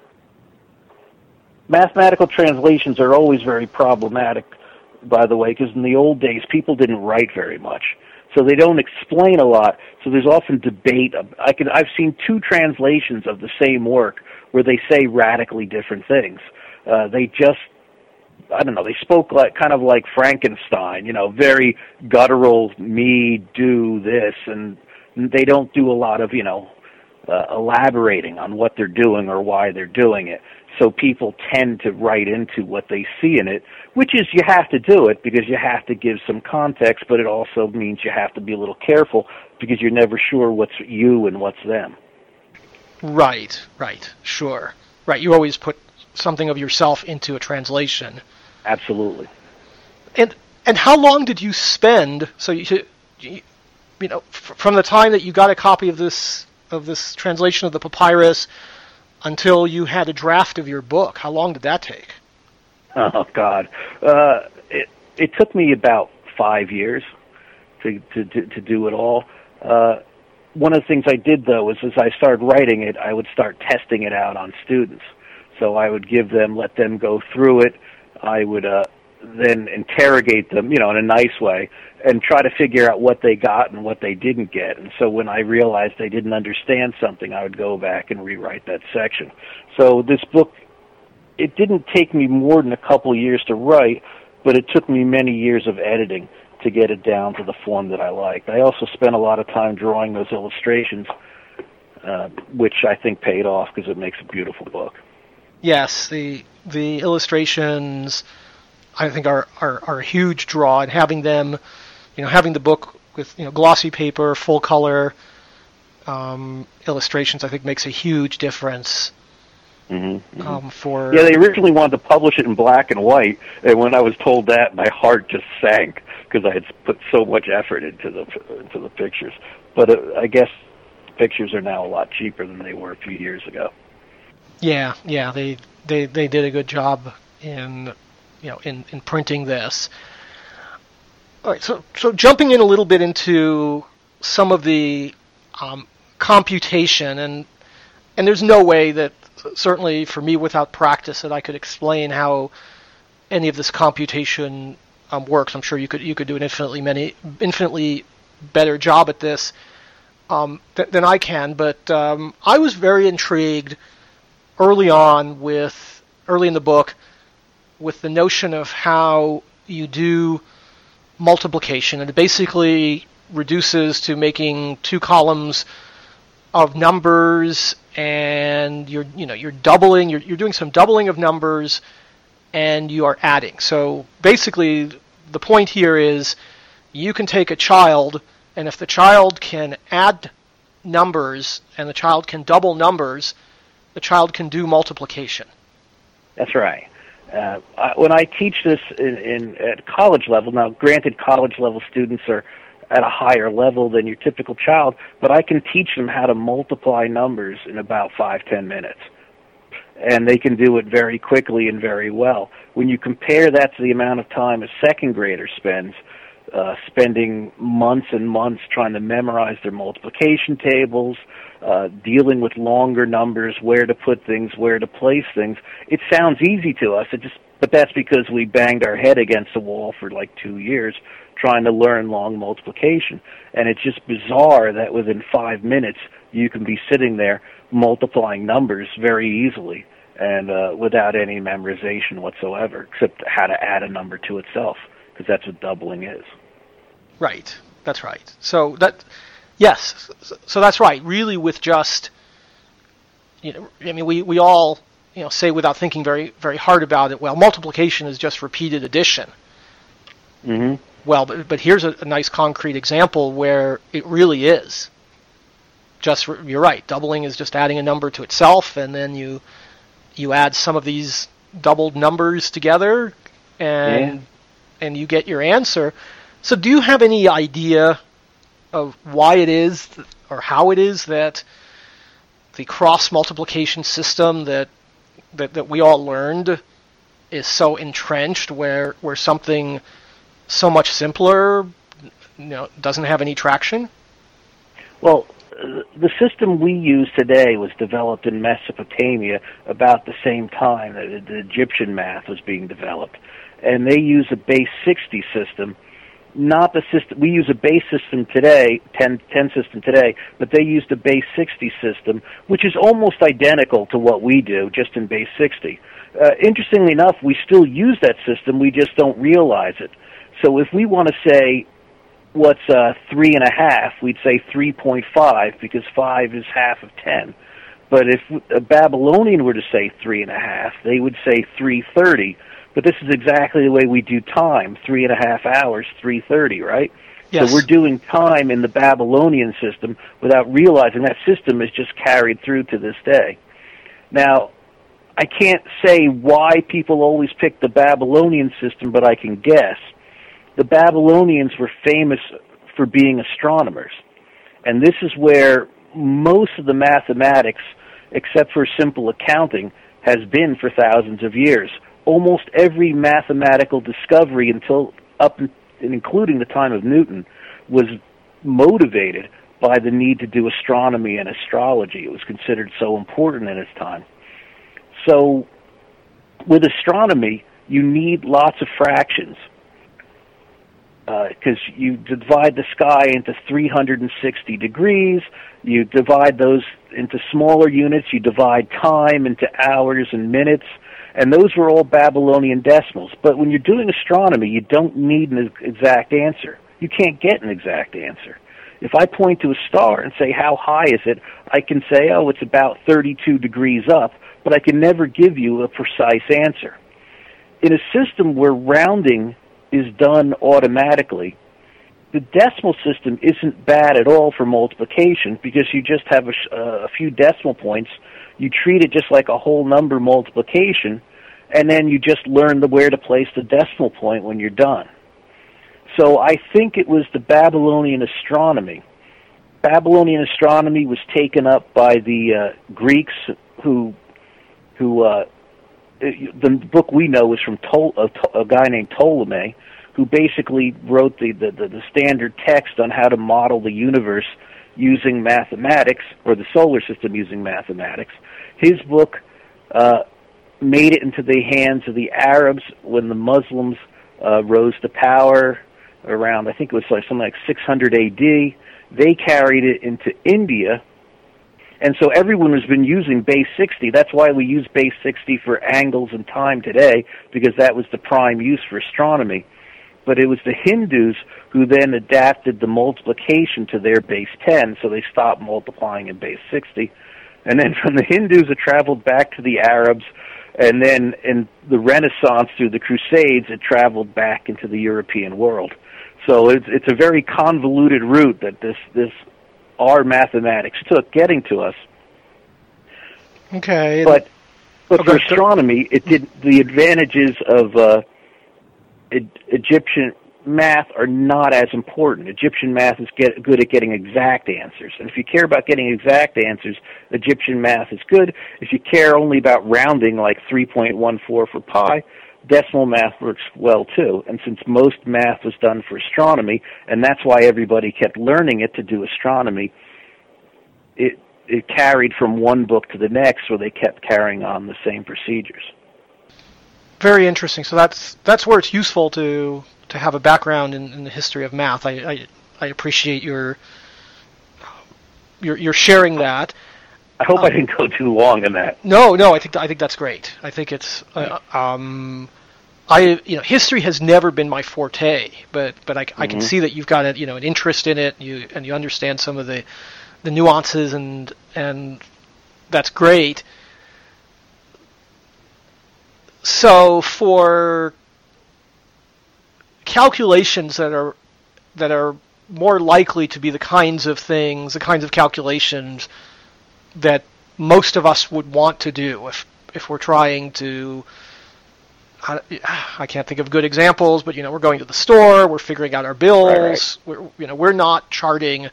[SPEAKER 2] Mathematical translations are always very problematic, by the way, because in the old days, people didn't write very much. So they don't explain a lot, so there's often debate. I can, I've seen two translations of the same work where they say radically different things. Uh, they just, I don't know, they spoke like kind of like Frankenstein, you know, very guttural, me, do this, and they don't do a lot of, you know, uh, elaborating on what they're doing or why they're doing it. So people tend to write into what they see in it, which is you have to do it because you have to give some context, but it also means you have to be a little careful because you're never sure what's you and what's them.
[SPEAKER 1] Right, right, sure. Right, you always put something of yourself into a translation.
[SPEAKER 2] Absolutely.
[SPEAKER 1] And and how long did you spend, so you, you, you know, f- from the time that you got a copy of this of this translation of the papyrus until you had a draft of your book? How long did that take?
[SPEAKER 2] Oh, God. Uh, it, it took me about five years to, to, to, to do it all. Uh, one of the things I did, though, is as I started writing it, I would start testing it out on students. So I would give them, let them go through it. I would uh, then interrogate them, you know, in a nice way, and try to figure out what they got and what they didn't get. And so when I realized they didn't understand something, I would go back and rewrite that section. So this book, it didn't take me more than a couple of years to write, but it took me many years of editing to get it down to the form that I liked. I also spent a lot of time drawing those illustrations, uh, which I think paid off because it makes a beautiful book.
[SPEAKER 1] Yes, the the illustrations I think are, are, are a huge draw, and having them, you know, having the book with, you know, glossy paper, full color um, illustrations, I think makes a huge difference.
[SPEAKER 2] Mm-hmm, mm-hmm.
[SPEAKER 1] Um, for
[SPEAKER 2] yeah, they originally wanted to publish it in black and white, and when I was told that, my heart just sank because I had put so much effort into the into the pictures. But uh, I guess pictures are now a lot cheaper than they were a few years ago.
[SPEAKER 1] Yeah, yeah, they they, they did a good job in, you know, in, in printing this. All right, so so jumping in a little bit into some of the um, computation, and and there's no way that, certainly for me without practice, that I could explain how any of this computation um, works. I'm sure you could you could do an infinitely many infinitely better job at this um, th- than I can. But um, I was very intrigued early on with early in the book with the notion of how you do multiplication, and it basically reduces to making two columns of numbers, and you're you know you're doubling you're you're doing some doubling of numbers, and you are adding. So basically the point here is you can take a child, and if the child can add numbers and the child can double numbers, the child can do multiplication.
[SPEAKER 2] That's right. Uh, I, when I teach this in, in at college level, now granted college level students are at a higher level than your typical child, but I can teach them how to multiply numbers in about five, ten minutes. And they can do it very quickly and very well. When you compare that to the amount of time a second grader spends, uh, spending months and months trying to memorize their multiplication tables, uh, dealing with longer numbers, where to put things, where to place things, it sounds easy to us. It just, but that's because we banged our head against the wall for like two years trying to learn long multiplication. And it's just bizarre that within five minutes you can be sitting there multiplying numbers very easily and uh, without any memorization whatsoever, except how to add a number to itself, because that's what doubling is.
[SPEAKER 1] Right. That's right. So that Yes, so that's right. Really, with just, you know, I mean, we, we all, you know, say without thinking very very hard about it, well, multiplication is just repeated addition.
[SPEAKER 2] Mm-hmm.
[SPEAKER 1] Well, but, but here's a, a nice concrete example where it really is. Just, you're right, doubling is just adding a number to itself, and then you you add some of these doubled numbers together, and yeah. and you get your answer. So do you have any idea of why it is, or how it is that the cross multiplication system that that, that we all learned is so entrenched, where where something so much simpler, you know, doesn't have any traction?
[SPEAKER 2] Well, the system we use today was developed in Mesopotamia about the same time that the Egyptian math was being developed, and they use a base sixty system. Not the system we use a base system today, ten, ten system today, but they used a base sixty system, which is almost identical to what we do, just in base sixty. Uh, interestingly enough, we still use that system, we just don't realize it. So if we want to say what's uh, three and a half, we'd say three point five, because five is half of ten. But if a Babylonian were to say three and a half, they would say three thirty. But this is exactly the way we do time, three and a half hours, three thirty, right?
[SPEAKER 1] Yes.
[SPEAKER 2] So we're doing time in the Babylonian system without realizing that system is just carried through to this day. Now, I can't say why people always pick the Babylonian system, but I can guess. The Babylonians were famous for being astronomers. And this is where most of the mathematics, except for simple accounting, has been for thousands of years. Almost every mathematical discovery until up and including the time of Newton was motivated by the need to do astronomy and astrology. It was considered so important in its time. So with astronomy, you need lots of fractions, because uh, you divide the sky into three hundred sixty degrees, you divide those into smaller units, you divide time into hours and minutes, and those were all Babylonian decimals. But when you're doing astronomy, you don't need an exact answer. You can't get an exact answer. If I point to a star and say, how high is it, I can say, oh, it's about thirty-two degrees up, but I can never give you a precise answer. In a system where rounding is done automatically, the decimal system isn't bad at all for multiplication, because you just have a, uh, a few decimal points. You treat it just like a whole number multiplication, and then you just learn the, where to place the decimal point when you're done. So I think it was the Babylonian astronomy. Babylonian astronomy was taken up by the uh, Greeks, who, who uh, the book we know is from Ptol- a, a guy named Ptolemy, who basically wrote the, the, the standard text on how to model the universe using mathematics, or the solar system using mathematics. His book uh, made it into the hands of the Arabs when the Muslims uh, rose to power around, I think it was like something like six hundred A D. They carried it into India, and so everyone has been using base sixty. That's why we use base sixty for angles and time today, because that was the prime use for astronomy. But it was the Hindus who then adapted the multiplication to their base ten, so they stopped multiplying in base sixty. And then from the Hindus, it traveled back to the Arabs, and then in the Renaissance, through the Crusades, it traveled back into the European world. So it's it's a very convoluted route that this, this our mathematics took getting to us.
[SPEAKER 1] Okay.
[SPEAKER 2] But, but
[SPEAKER 1] okay.
[SPEAKER 2] for astronomy, it did the advantages of uh, Egyptian math are not as important. Egyptian math is get, good at getting exact answers. And if you care about getting exact answers, Egyptian math is good. If you care only about rounding, like three point one four for pi, decimal math works well too. And since most math was done for astronomy, and that's why everybody kept learning it to do astronomy, it it carried from one book to the next, so they kept carrying on the same procedures.
[SPEAKER 1] Very interesting. So that's that's where it's useful to to have a background in, in the history of math. I, I I appreciate your your your sharing that.
[SPEAKER 2] I hope
[SPEAKER 1] um,
[SPEAKER 2] I didn't go too long in that.
[SPEAKER 1] No, no. I think I think that's great. I think it's uh, um, I, you know, history has never been my forte, but but I, mm-hmm. I can see that you've got a, you know, an interest in it, you and you understand some of the the nuances, and and that's great. So for calculations that are that are more likely to be the kinds of things, the kinds of calculations that most of us would want to do if if we're trying to, I, I can't think of good examples, but you know, we're going to the store, we're figuring out our bills,
[SPEAKER 2] right, right.
[SPEAKER 1] We're, you know, we're not charting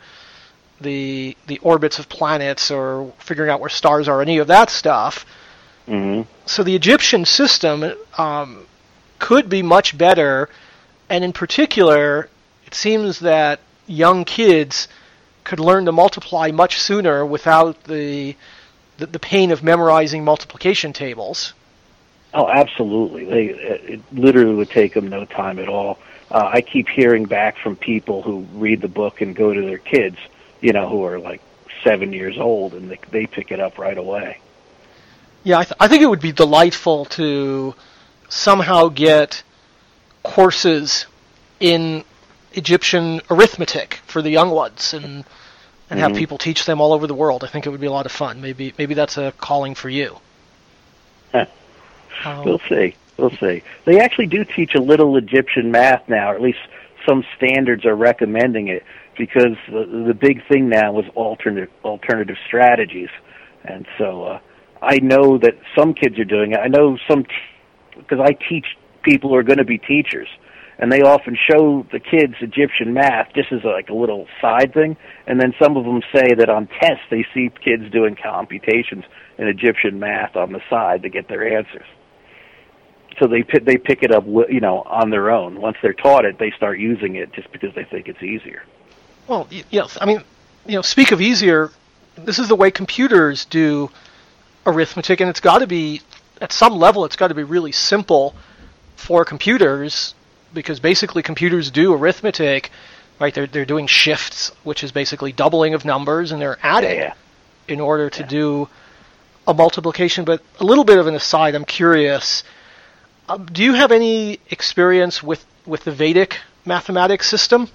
[SPEAKER 1] the the orbits of planets or figuring out where stars are, any of that stuff.
[SPEAKER 2] Mm-hmm.
[SPEAKER 1] So the Egyptian system um, could be much better, and in particular, it seems that young kids could learn to multiply much sooner without the the, the pain of memorizing multiplication tables.
[SPEAKER 2] Oh, absolutely. They, it literally would take them no time at all. Uh, I keep hearing back from people who read the book and go to their kids, you know, who are like seven years old, and they, they pick it up right away.
[SPEAKER 1] Yeah, I, th- I think it would be delightful to somehow get courses in Egyptian arithmetic for the young ones, and and mm-hmm. have people teach them all over the world. I think it would be a lot of fun. Maybe maybe that's a calling for you.
[SPEAKER 2] Huh. Um, we'll see. We'll see. They actually do teach a little Egyptian math now, or at least some standards are recommending it, because the, the big thing now is alternate alternative strategies, and so uh, I know that some kids are doing it. I know some, because t- I teach people who are going to be teachers, and they often show the kids Egyptian math just as a, like a little side thing, and then some of them say that on tests they see kids doing computations in Egyptian math on the side to get their answers. So they pick, they pick it up, you know, on their own. Once they're taught it, they start using it just because they think it's easier.
[SPEAKER 1] Well, yes, I mean, you know, speak of easier, this is the way computers do arithmetic, and it's got to be, at some level, it's got to be really simple for computers, because basically computers do arithmetic, right? They're they're doing shifts, which is basically doubling of numbers, and they're adding
[SPEAKER 2] yeah, yeah.
[SPEAKER 1] in order to
[SPEAKER 2] yeah.
[SPEAKER 1] do a multiplication. But a little bit of an aside, I'm curious, uh, do you have any experience with, with the Vedic mathematics system?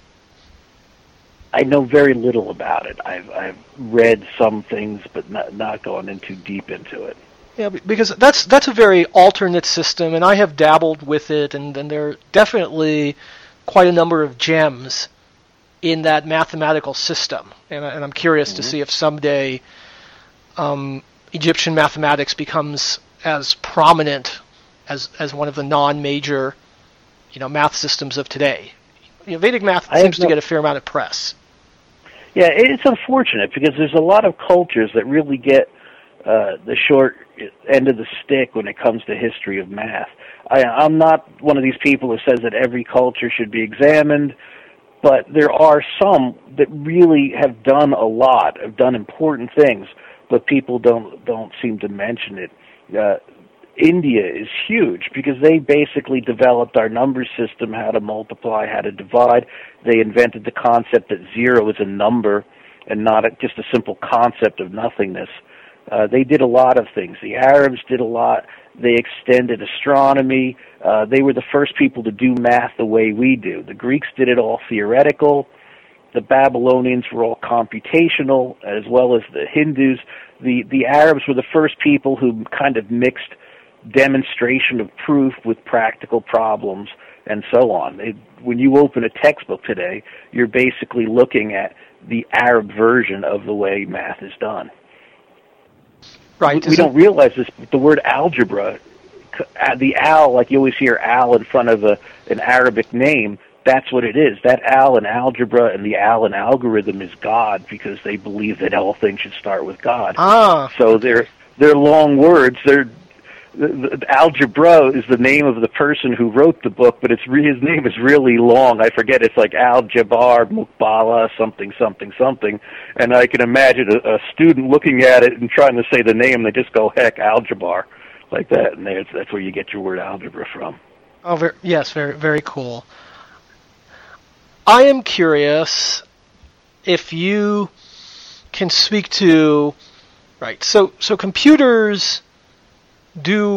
[SPEAKER 2] I know very little about it. I've I've read some things, but not not gone in too deep into it.
[SPEAKER 1] Yeah, because that's that's a very alternate system, and I have dabbled with it, and, and there are definitely quite a number of gems in that mathematical system. And, and I'm curious mm-hmm. to see if someday um, Egyptian mathematics becomes as prominent as as one of the non-major, you know, math systems of today. You know, Vedic math
[SPEAKER 2] I
[SPEAKER 1] seems to
[SPEAKER 2] no-
[SPEAKER 1] get a fair amount of press.
[SPEAKER 2] Yeah, it's unfortunate because there's a lot of cultures that really get uh, the short end of the stick when it comes to history of math. I, I'm not one of these people who says that every culture should be examined, but there are some that really have done a lot, have done important things, but people don't don't seem to mention it. Uh, India is huge because they basically developed our number system, how to multiply, how to divide. They invented the concept that zero is a number and not a, just a simple concept of nothingness. Uh, they did a lot of things. The Arabs did a lot. They extended astronomy. Uh, they were the first people to do math the way we do. The Greeks did it all theoretical. The Babylonians were all computational, as well as the Hindus. The, the Arabs were the first people who kind of mixed demonstration of proof with practical problems and so on. It, when you open a textbook today, you're basically looking at the Arab version of the way math is done.
[SPEAKER 1] Right.
[SPEAKER 2] We, we don't realize this, but the word algebra, the al, like you always hear al in front of a, an Arabic name, that's what it is. That al in algebra and the al in algorithm is God, because they believe that all things should start with God.
[SPEAKER 1] Ah.
[SPEAKER 2] So they're, they're long words. They're The, the, Algebra is the name of the person who wrote the book, but it's re, his name is really long. I forget. It's like Al-Jabbar Muqbala something something something, and I can imagine a, a student looking at it and trying to say the name. They just go, heck, Al-Jabbar, like that, and that's that's where you get your word algebra from.
[SPEAKER 1] Oh, very, yes, very very cool. I am curious if you can speak to, right? So so computers do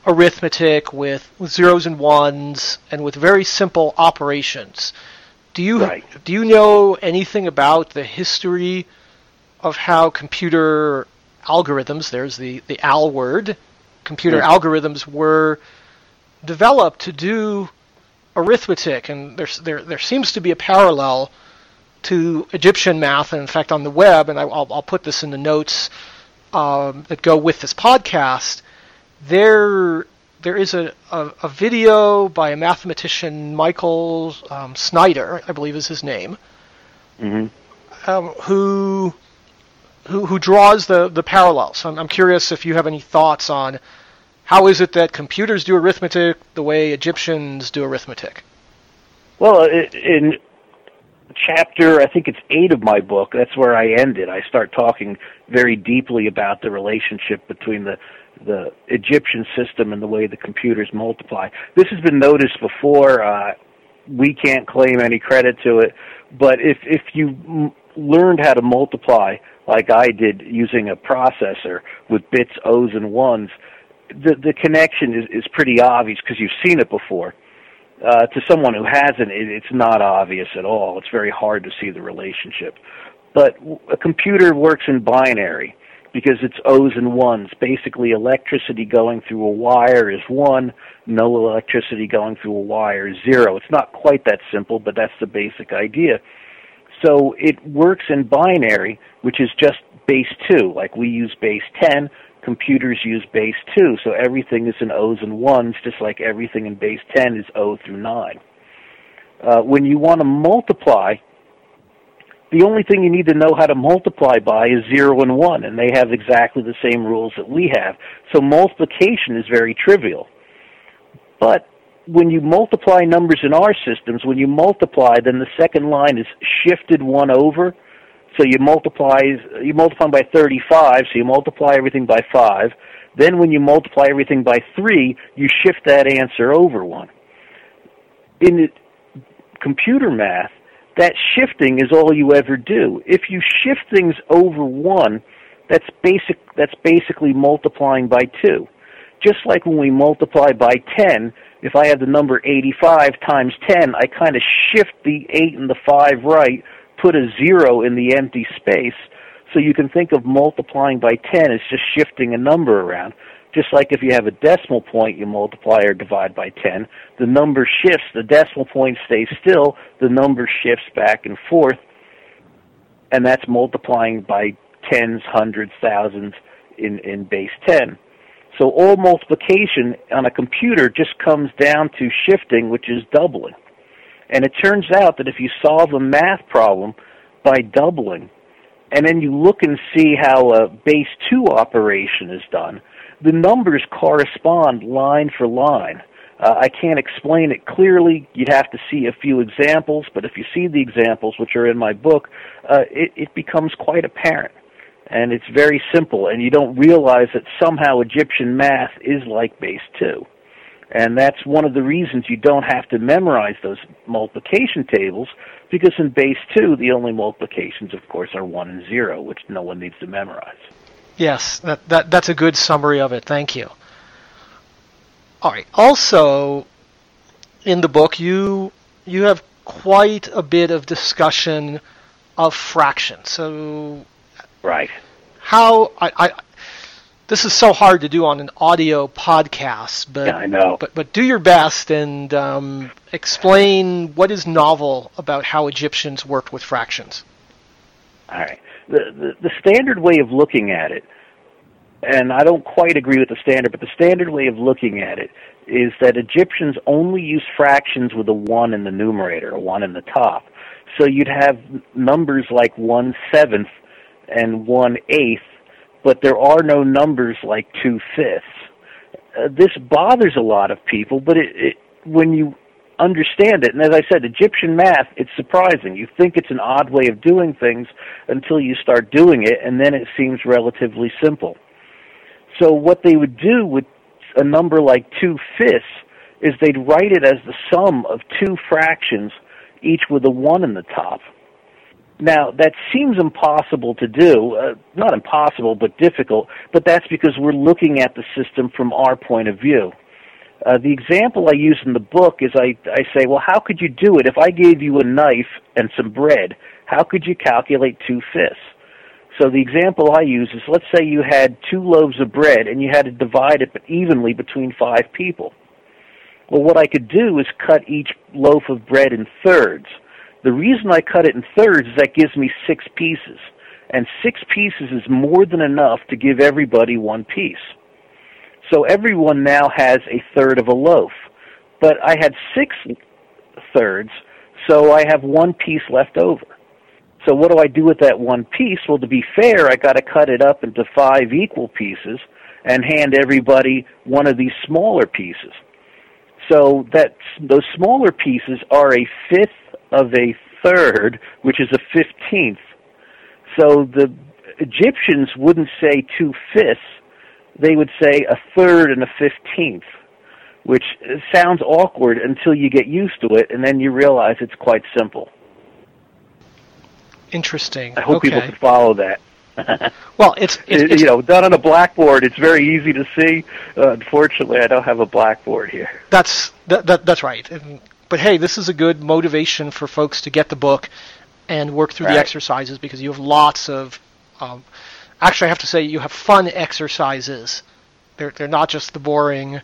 [SPEAKER 1] arithmetic with, with zeros and ones and with very simple operations. Do you
[SPEAKER 2] right.
[SPEAKER 1] do you know anything about the history of how computer algorithms, there's the, the al word, computer mm-hmm. algorithms were developed to do arithmetic? And there's, there there seems to be a parallel to Egyptian math, and in fact on the web, and I, I'll, I'll put this in the notes um, that go with this podcast, there there is a, a, a video by a mathematician, Michael um, Snyder, I believe is his name,
[SPEAKER 2] mm-hmm.
[SPEAKER 1] um, who, who who draws the, the parallels. I'm, I'm curious if you have any thoughts on how is it that computers do arithmetic the way Egyptians do arithmetic?
[SPEAKER 2] Well, in chapter, I think it's eight of my book, that's where I ended. I start talking very deeply about the relationship between the the Egyptian system and the way the computers multiply. This has been noticed before. Uh, we can't claim any credit to it, but if if you m- learned how to multiply like I did using a processor with bits, O's, and ones, the the connection is, is pretty obvious because you've seen it before. Uh, to someone who hasn't, it, it's not obvious at all. It's very hard to see the relationship. But a computer works in binary because it's O's and ones. Basically, electricity going through a wire is one, no electricity going through a wire is zero. It's not quite that simple, but that's the basic idea. So it works in binary, which is just base two. Like we use base ten, computers use base two, so everything is in O's and ones, just like everything in base ten is O through nine. Uh, when you want to multiply, the only thing you need to know how to multiply by is zero and one, and they have exactly the same rules that we have. So multiplication is very trivial. But when you multiply numbers in our systems, when you multiply, then the second line is shifted one over. So you multiply, you multiply by thirty-five, so you multiply everything by five. Then when you multiply everything by three, you shift that answer over one. In computer math, that shifting is all you ever do. If you shift things over one, that's basic. That's basically multiplying by two. Just like when we multiply by ten, if I have the number eighty-five times ten, I kind of shift the eight and the five right, put a zero in the empty space, so you can think of multiplying by ten as just shifting a number around. Just like if you have a decimal point, you multiply or divide by ten, the number shifts, the decimal point stays still, the number shifts back and forth, and that's multiplying by tens, hundreds, thousands in, in base ten. So all multiplication on a computer just comes down to shifting, which is doubling. And it turns out that if you solve a math problem by doubling, and then you look and see how a base two operation is done, the numbers correspond line for line. Uh, I can't explain it clearly. You'd have to see a few examples, but if you see the examples, which are in my book, uh, it, it becomes quite apparent. And it's very simple, and you don't realize that somehow Egyptian math is like base two. And that's one of the reasons you don't have to memorize those multiplication tables, because in base two, the only multiplications, of course, are one and zero, which no one needs to memorize.
[SPEAKER 1] Yes, that, that that's a good summary of it. Thank you. All right. Also, in the book, you you have quite a bit of discussion of fractions. So,
[SPEAKER 2] right.
[SPEAKER 1] How I, I this is so hard to do on an audio podcast, but
[SPEAKER 2] yeah, I know.
[SPEAKER 1] But but do your best and um, explain what is novel about how Egyptians worked with fractions.
[SPEAKER 2] All right. The, the the standard way of looking at it, and I don't quite agree with the standard, but the standard way of looking at it is that Egyptians only use fractions with a one in the numerator, a one in the top. So you'd have numbers like one seventh and one eighth, but there are no numbers like two fifths. Uh, this bothers a lot of people, but it, it when you understand it, and as I said, Egyptian math, it's surprising. You think it's an odd way of doing things until you start doing it, and then it seems relatively simple. So what they would do with a number like two fifths is they'd write it as the sum of two fractions, each with a one in the top. Now, that seems impossible to do, uh, not impossible, but difficult, but that's because we're looking at the system from our point of view. Uh, the example I use in the book is I, I say, well, how could you do it? If I gave you a knife and some bread, how could you calculate two-fifths? So the example I use is, let's say you had two loaves of bread and you had to divide it evenly between five people. Well, what I could do is cut each loaf of bread in thirds. The reason I cut it in thirds is that gives me six pieces. And six pieces is more than enough to give everybody one piece. So everyone now has a third of a loaf. But I had six thirds, so I have one piece left over. So what do I do with that one piece? Well, to be fair, I got to cut it up into five equal pieces and hand everybody one of these smaller pieces. So that those smaller pieces are a fifth of a third, which is a fifteenth. So the Egyptians wouldn't say two-fifths. They would say a third and a fifteenth, which sounds awkward until you get used to it, and then you realize it's quite simple.
[SPEAKER 1] Interesting.
[SPEAKER 2] I hope
[SPEAKER 1] okay.
[SPEAKER 2] people can follow that.
[SPEAKER 1] Well, it's, it's, it's
[SPEAKER 2] you know done on a blackboard. It's very easy to see. Uh, unfortunately, I don't have a blackboard here.
[SPEAKER 1] That's that, that that's right. And, but hey, this is a good motivation for folks to get the book and work through
[SPEAKER 2] right.
[SPEAKER 1] the exercises, because you have lots of. Um, actually, I have to say you have fun exercises. They're they're not just the boring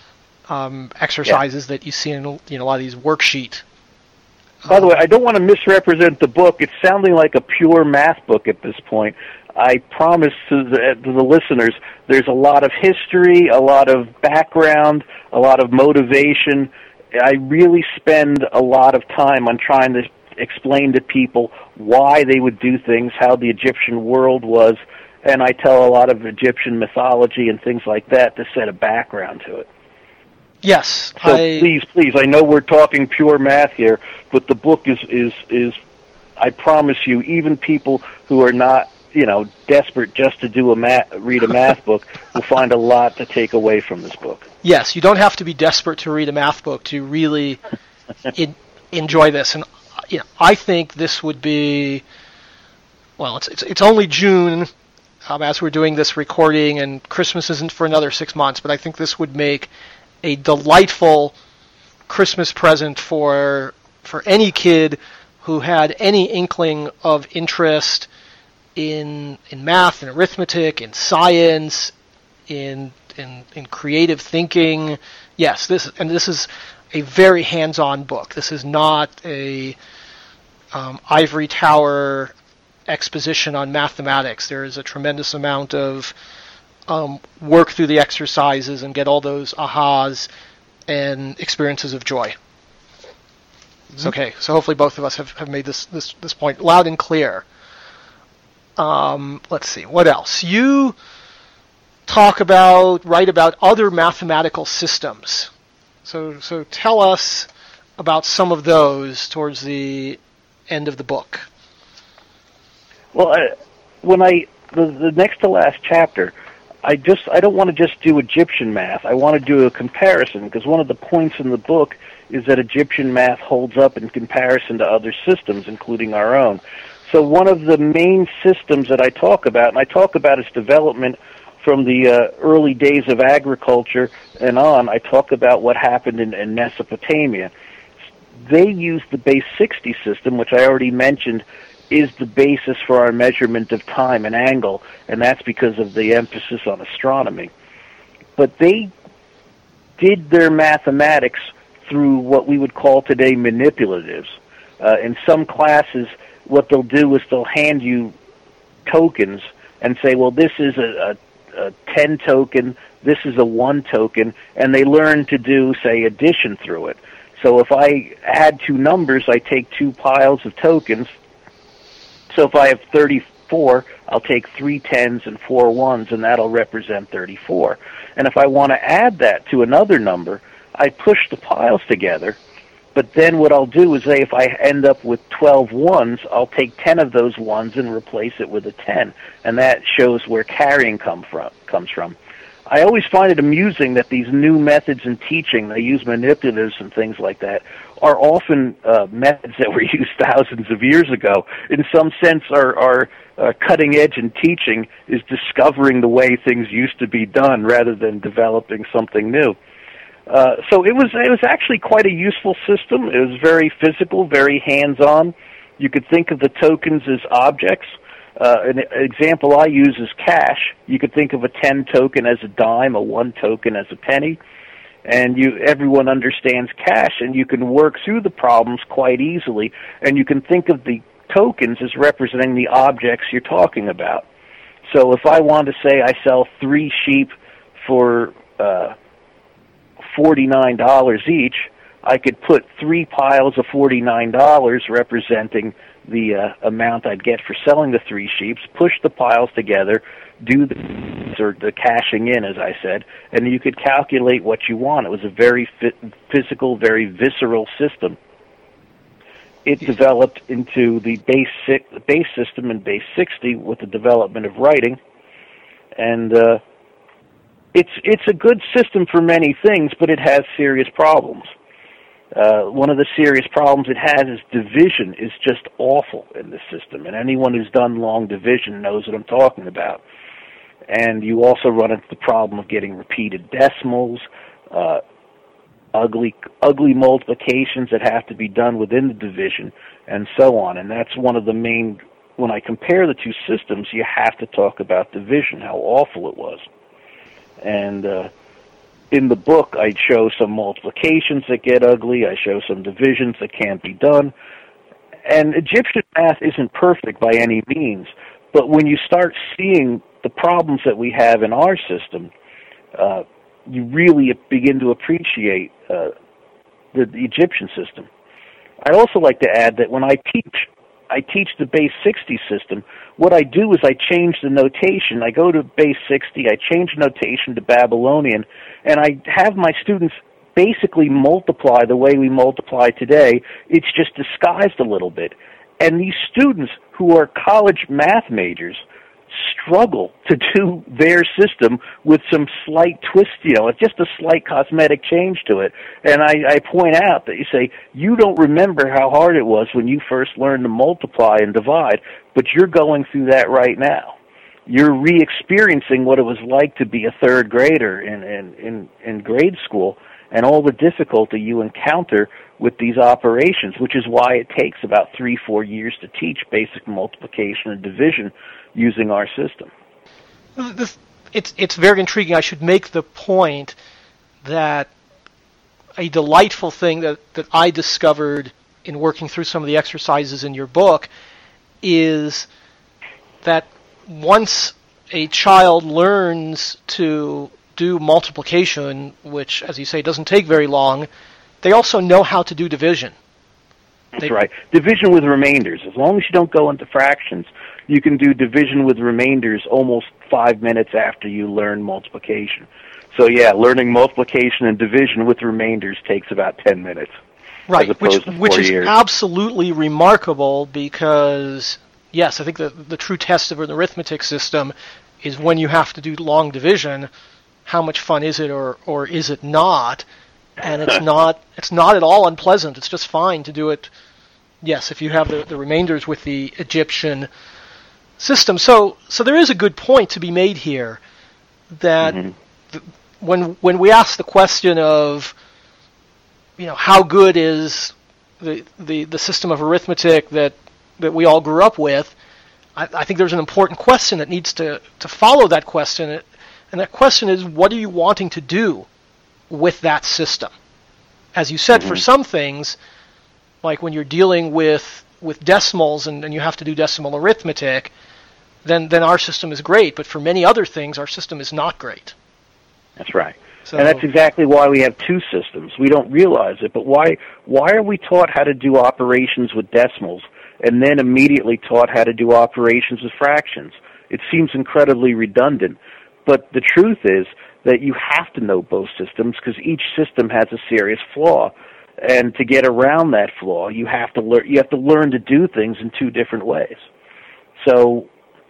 [SPEAKER 1] um, exercises yeah. that you see in you know, a lot of these worksheet.
[SPEAKER 2] By the way, I don't want to misrepresent the book. It's sounding like a pure math book at this point. I promise to the, to the listeners, there's a lot of history, a lot of background, a lot of motivation. I really spend a lot of time on trying to explain to people why they would do things, how the Egyptian world was, and I tell a lot of Egyptian mythology and things like that to set a background to it.
[SPEAKER 1] Yes.
[SPEAKER 2] So
[SPEAKER 1] I...
[SPEAKER 2] please, please, I know we're talking pure math here, but the book is, is, is, I promise you, even people who are not, you know, desperate just to do a math, read a math book will find a lot to take away from this book.
[SPEAKER 1] Yes, you don't have to be desperate to read a math book to really in, enjoy this. And you know, I think this would be, well, it's it's, it's only June um, as we're doing this recording, and Christmas isn't for another six months, but I think this would make a delightful Christmas present for for any kid who had any inkling of interest in in math and arithmetic, in science, in in in creative thinking. Yes, this and this is a very hands-on book. This is not a um, ivory tower exposition on mathematics. There is a tremendous amount of um, work through the exercises and get all those ahas and experiences of joy. Mm-hmm. It's okay. So hopefully both of us have, have made this, this, this point loud and clear. Um, let's see. What else? You talk about, write about other mathematical systems. So, so tell us about some of those towards the end of the book.
[SPEAKER 2] Well, I, when I the, the next to last chapter, I just I don't want to just do Egyptian math. I want to do a comparison, because one of the points in the book is that Egyptian math holds up in comparison to other systems, including our own. So one of the main systems that I talk about, and I talk about its development from the uh, early days of agriculture and on, I talk about what happened in, in Mesopotamia. They used the base sixty system, which I already mentioned is the basis for our measurement of time and angle, and that's because of the emphasis on astronomy. But they did their mathematics through what we would call today manipulatives. Uh, in some classes, what they'll do is they'll hand you tokens and say, well, this is a, a, a ten token, this is a one token, and they learn to do, say, addition through it. So if I add two numbers, I take two piles of tokens. So if I have thirty-four, I'll take three tens and four ones, and that'll represent thirty-four. And if I want to add that to another number, I push the piles together. But then what I'll do is say if I end up with twelve ones, I'll take ten of those ones and replace it with a ten. And that shows where carrying come from, comes from. I always find it amusing that these new methods in teaching, they use manipulatives and things like that, are often uh, methods that were used thousands of years ago. In some sense, our, our uh, cutting edge in teaching is discovering the way things used to be done rather than developing something new. Uh, so it was it was actually quite a useful system. It was very physical, very hands-on. You could think of the tokens as objects. Uh, an example I use is cash. You could think of a ten token as a dime, a one token as a penny, and you everyone understands cash, and you can work through the problems quite easily, and you can think of the tokens as representing the objects you're talking about. So if I want to say I sell three sheep for uh, forty-nine dollars each, I could put three piles of forty-nine dollars representing the uh, amount I'd get for selling the three sheep, push the piles together, do the, or the cashing in, as I said, and you could calculate what you want. It was a very fi- physical, very visceral system. It developed into the base, si- base system in base sixty with the development of writing, and uh, it's it's a good system for many things, but it has serious problems. Uh, one of the serious problems it has is division is just awful in this system, and anyone who's done long division knows what I'm talking about. And you also run into the problem of getting repeated decimals, uh, ugly ugly multiplications that have to be done within the division, and so on. And that's one of the main, when I compare the two systems, you have to talk about division, how awful it was. And uh, in the book, I show some multiplications that get ugly. I show some divisions that can't be done. And Egyptian math isn't perfect by any means, but when you start seeing the problems that we have in our system, uh, you really begin to appreciate uh, the, the Egyptian system. I'd also like to add that when I teach, I teach the base sixty system. What I do is I change the notation. I go to base sixty, I change notation to Babylonian, and I have my students basically multiply the way we multiply today. It's just disguised a little bit. And these students who are college math majors struggle to do their system with some slight twist, you know, it's just a slight cosmetic change to it. And I, I point out that you say, you don't remember how hard it was when you first learned to multiply and divide, but you're going through that right now. You're re-experiencing what it was like to be a third grader in, in, in, in grade school and all the difficulty you encounter with these operations, which is why it takes about three, four years to teach basic multiplication and division using our system.
[SPEAKER 1] This, it's it's very intriguing. I should make the point that a delightful thing that, that I discovered in working through some of the exercises in your book is that once a child learns to do multiplication, which, as you say, doesn't take very long, they also know how to do division.
[SPEAKER 2] That's
[SPEAKER 1] they,
[SPEAKER 2] right. Division with remainders. As long as you don't go into fractions, you can do division with remainders almost five minutes after you learn multiplication. So, yeah, learning multiplication and division with remainders takes about ten minutes.
[SPEAKER 1] Right,
[SPEAKER 2] as opposed
[SPEAKER 1] which,
[SPEAKER 2] to four
[SPEAKER 1] which is
[SPEAKER 2] years.
[SPEAKER 1] absolutely remarkable because, yes, I think the, the true test of an arithmetic system is when you have to do long division, how much fun is it or, or is it not? And it's not it's not at all unpleasant. It's just fine to do it, yes, if you have the, the remainders with the Egyptian system. So so there is a good point to be made here that
[SPEAKER 2] mm-hmm.
[SPEAKER 1] the, when when we ask the question of, you know, how good is the the, the system of arithmetic that, that we all grew up with, I, I think there's an important question that needs to, to follow that question. And that question is, what are you wanting to do with that system? As you said, mm-hmm. for some things, like when you're dealing with with decimals and, and you have to do decimal arithmetic, then then our system is great. But for many other things, our system is not great.
[SPEAKER 2] That's right.
[SPEAKER 1] So,
[SPEAKER 2] and that's exactly why we have two systems. We don't realize it, but why why are we taught how to do operations with decimals and then immediately taught how to do operations with fractions? It seems incredibly redundant. But the truth is that you have to know both systems because each system has a serious flaw, and to get around that flaw, you have to learn. You have to learn to do things in two different ways. So,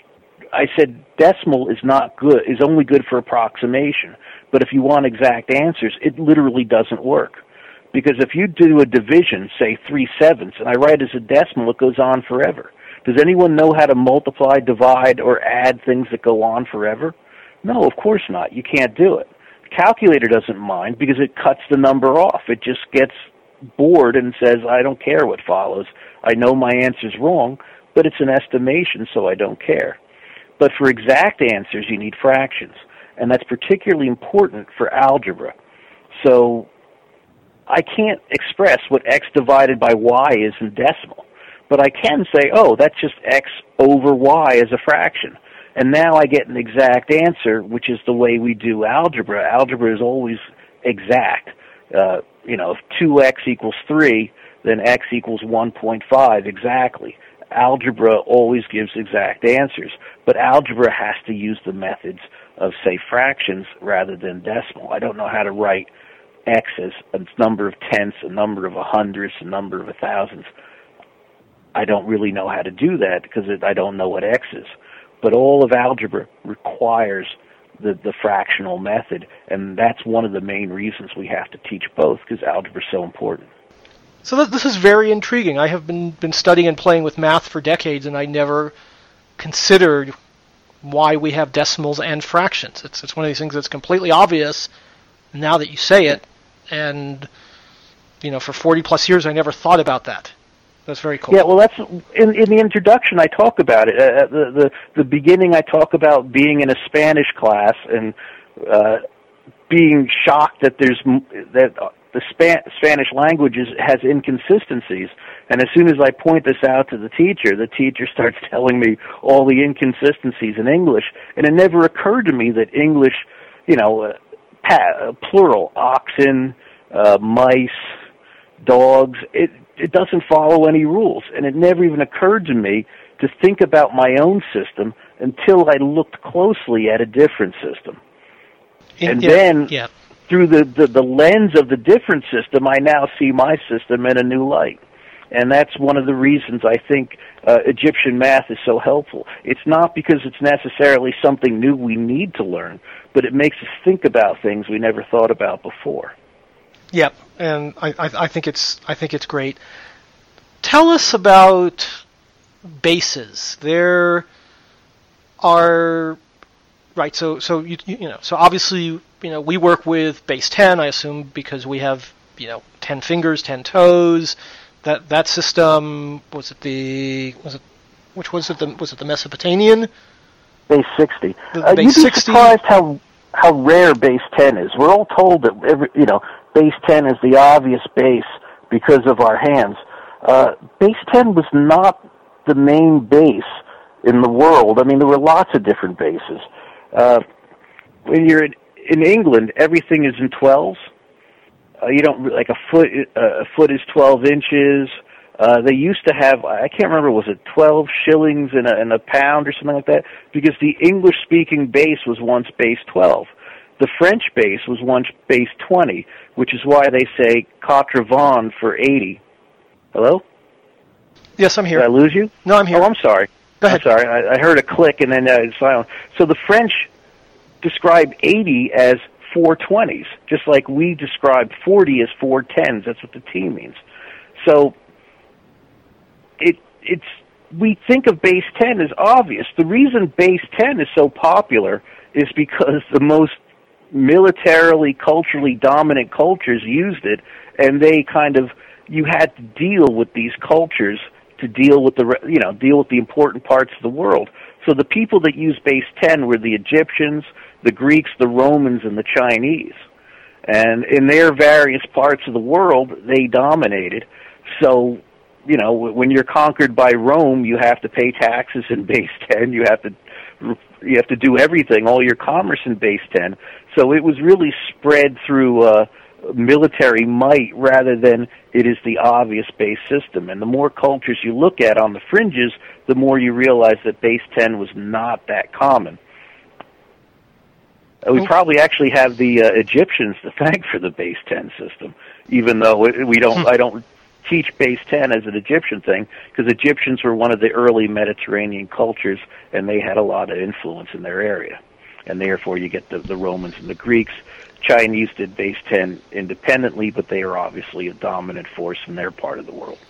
[SPEAKER 2] I said decimal is not good, is only good for approximation. But if you want exact answers, it literally doesn't work. Because if you do a division, say three sevenths, and I write as a decimal, it goes on forever. Does anyone know how to multiply, divide, or add things that go on forever? No, of course not. You can't do it. The calculator doesn't mind because it cuts the number off. It just gets bored and says, I don't care what follows. I know my answer's wrong, but it's an estimation, so I don't care. But for exact answers, you need fractions, and that's particularly important for algebra. So I can't express what x divided by y is in decimal, but I can say, oh, that's just x over y as a fraction. And now I get an exact answer, which is the way we do algebra. Algebra is always exact. Uh, you know, if two x equals three, then x equals one point five exactly. Algebra always gives exact answers, but algebra has to use the methods of, say, fractions rather than decimal. I don't know how to write x as a number of tenths, a number of a hundredths, a number of a thousandths. I don't really know how to do that because it, I don't know what x is. But all of algebra requires the, the fractional method, and that's one of the main reasons we have to teach both, because algebra is so important.
[SPEAKER 1] So th- this is very intriguing. I have been, been studying and playing with math for decades, and I never considered why we have decimals and fractions. It's it's one of these things that's completely obvious now that you say it, and you know, for forty plus years I never thought about that. That's very cool.
[SPEAKER 2] Yeah, well, that's in, in the introduction I talk about it. Uh, the, the the beginning I talk about being in a Spanish class and uh, being shocked that there's that the Span- Spanish language is, has inconsistencies. And as soon as I point this out to the teacher, the teacher starts telling me all the inconsistencies in English. And it never occurred to me that English, you know, uh, pa- plural, oxen, uh, mice, dogs, it it doesn't follow any rules. And it never even occurred to me to think about my own system until I looked closely at a different system. In, and yeah, then, yeah. through the, the, the lens of the different system, I now see my system in a new light. And that's one of the reasons I think uh, Egyptian math is so helpful. It's not because it's necessarily something new we need to learn, but it makes us think about things we never thought about before.
[SPEAKER 1] Yep, and I, I, I think it's I think it's great. Tell us about bases. There are right. So so you you know so obviously you know we work with base ten. I assume because we have you know ten fingers, ten toes. That that system was it the was it which was it the was it the Mesopotamian?
[SPEAKER 2] Base sixty.
[SPEAKER 1] The,
[SPEAKER 2] uh,
[SPEAKER 1] base
[SPEAKER 2] you'd be
[SPEAKER 1] sixty.
[SPEAKER 2] Surprised how how rare base ten is. We're all told that every you know. Base ten is the obvious base because of our hands. Uh, base ten was not the main base in the world. I mean, there were lots of different bases. Uh, when you're in, in England, everything is in twelves. Uh, you don't like a foot. Uh, a foot is twelve inches. Uh, they used to have, I can't remember, was it twelve shillings in a, in a pound or something like that? Because the English-speaking base was once base twelve. The French base was once base twenty, which is why they say quatre-vingts for eighty. Hello?
[SPEAKER 1] Yes, I'm here.
[SPEAKER 2] Did I lose you?
[SPEAKER 1] No, I'm here.
[SPEAKER 2] Oh, I'm sorry.
[SPEAKER 1] Go ahead.
[SPEAKER 2] I'm sorry. I, I heard a click and then uh, it's silent. So the French describe eighty as four twenties, just like we describe forty as four tens. That's what the T means. So it it's we think of base ten as obvious. The reason base ten is so popular is because the most militarily, culturally dominant cultures used it, and they kind of, you had to deal with these cultures to deal with the, you know, deal with the important parts of the world. So the people that used base ten were the Egyptians, the Greeks, the Romans, and the Chinese. And in their various parts of the world, they dominated. So, you know, when you're conquered by Rome, you have to pay taxes in base ten, you have to you have to do everything, all your commerce in base ten. So it was really spread through uh, military might rather than it is the obvious base system. And the more cultures you look at on the fringes, the more you realize that base ten was not that common. Uh, we probably actually have the uh, Egyptians to thank for the base ten system, even though it, we don't. I don't teach base ten as an Egyptian thing because Egyptians were one of the early Mediterranean cultures, and they had a lot of influence in their area. And therefore you get the, the Romans and the Greeks. Chinese did base ten independently, but they are obviously a dominant force in their part of the world.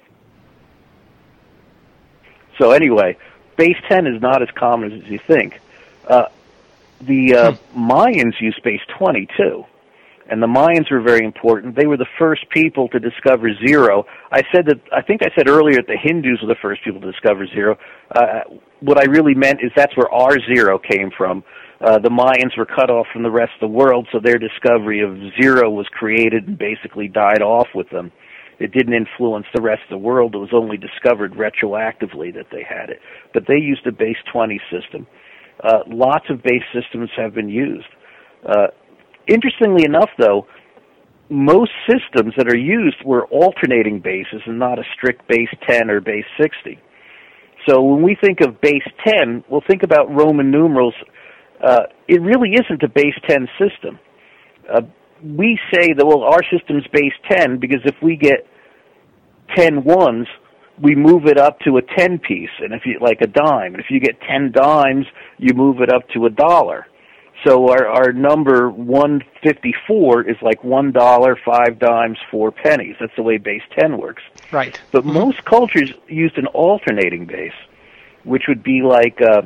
[SPEAKER 2] So anyway, base ten is not as common as you think. Uh, the uh, hmm. Mayans used base twenty too, and the Mayans were very important. They were the first people to discover zero. I said that. I think I said earlier that the Hindus were the first people to discover zero. Uh, what I really meant is that's where our zero came from. Uh, the Mayans were cut off from the rest of the world, so their discovery of zero was created and basically died off with them. It didn't influence the rest of the world. It was only discovered retroactively that they had it. But they used a base twenty system. Uh, lots of base systems have been used. Uh, interestingly enough, though, most systems that are used were alternating bases and not a strict base ten or base sixty. So when we think of base ten, we'll think about Roman numerals. Uh, it really isn't a base ten system. Uh, we say that, well, our system's base ten because if we get ten ones, we move it up to a ten piece, and if you like a dime. And if you get ten dimes, you move it up to a dollar. So our, our number one fifty-four is like one dollar, five dimes, four pennies. That's the way base ten works.
[SPEAKER 1] Right.
[SPEAKER 2] But mm-hmm. most cultures used an alternating base, which would be like uh,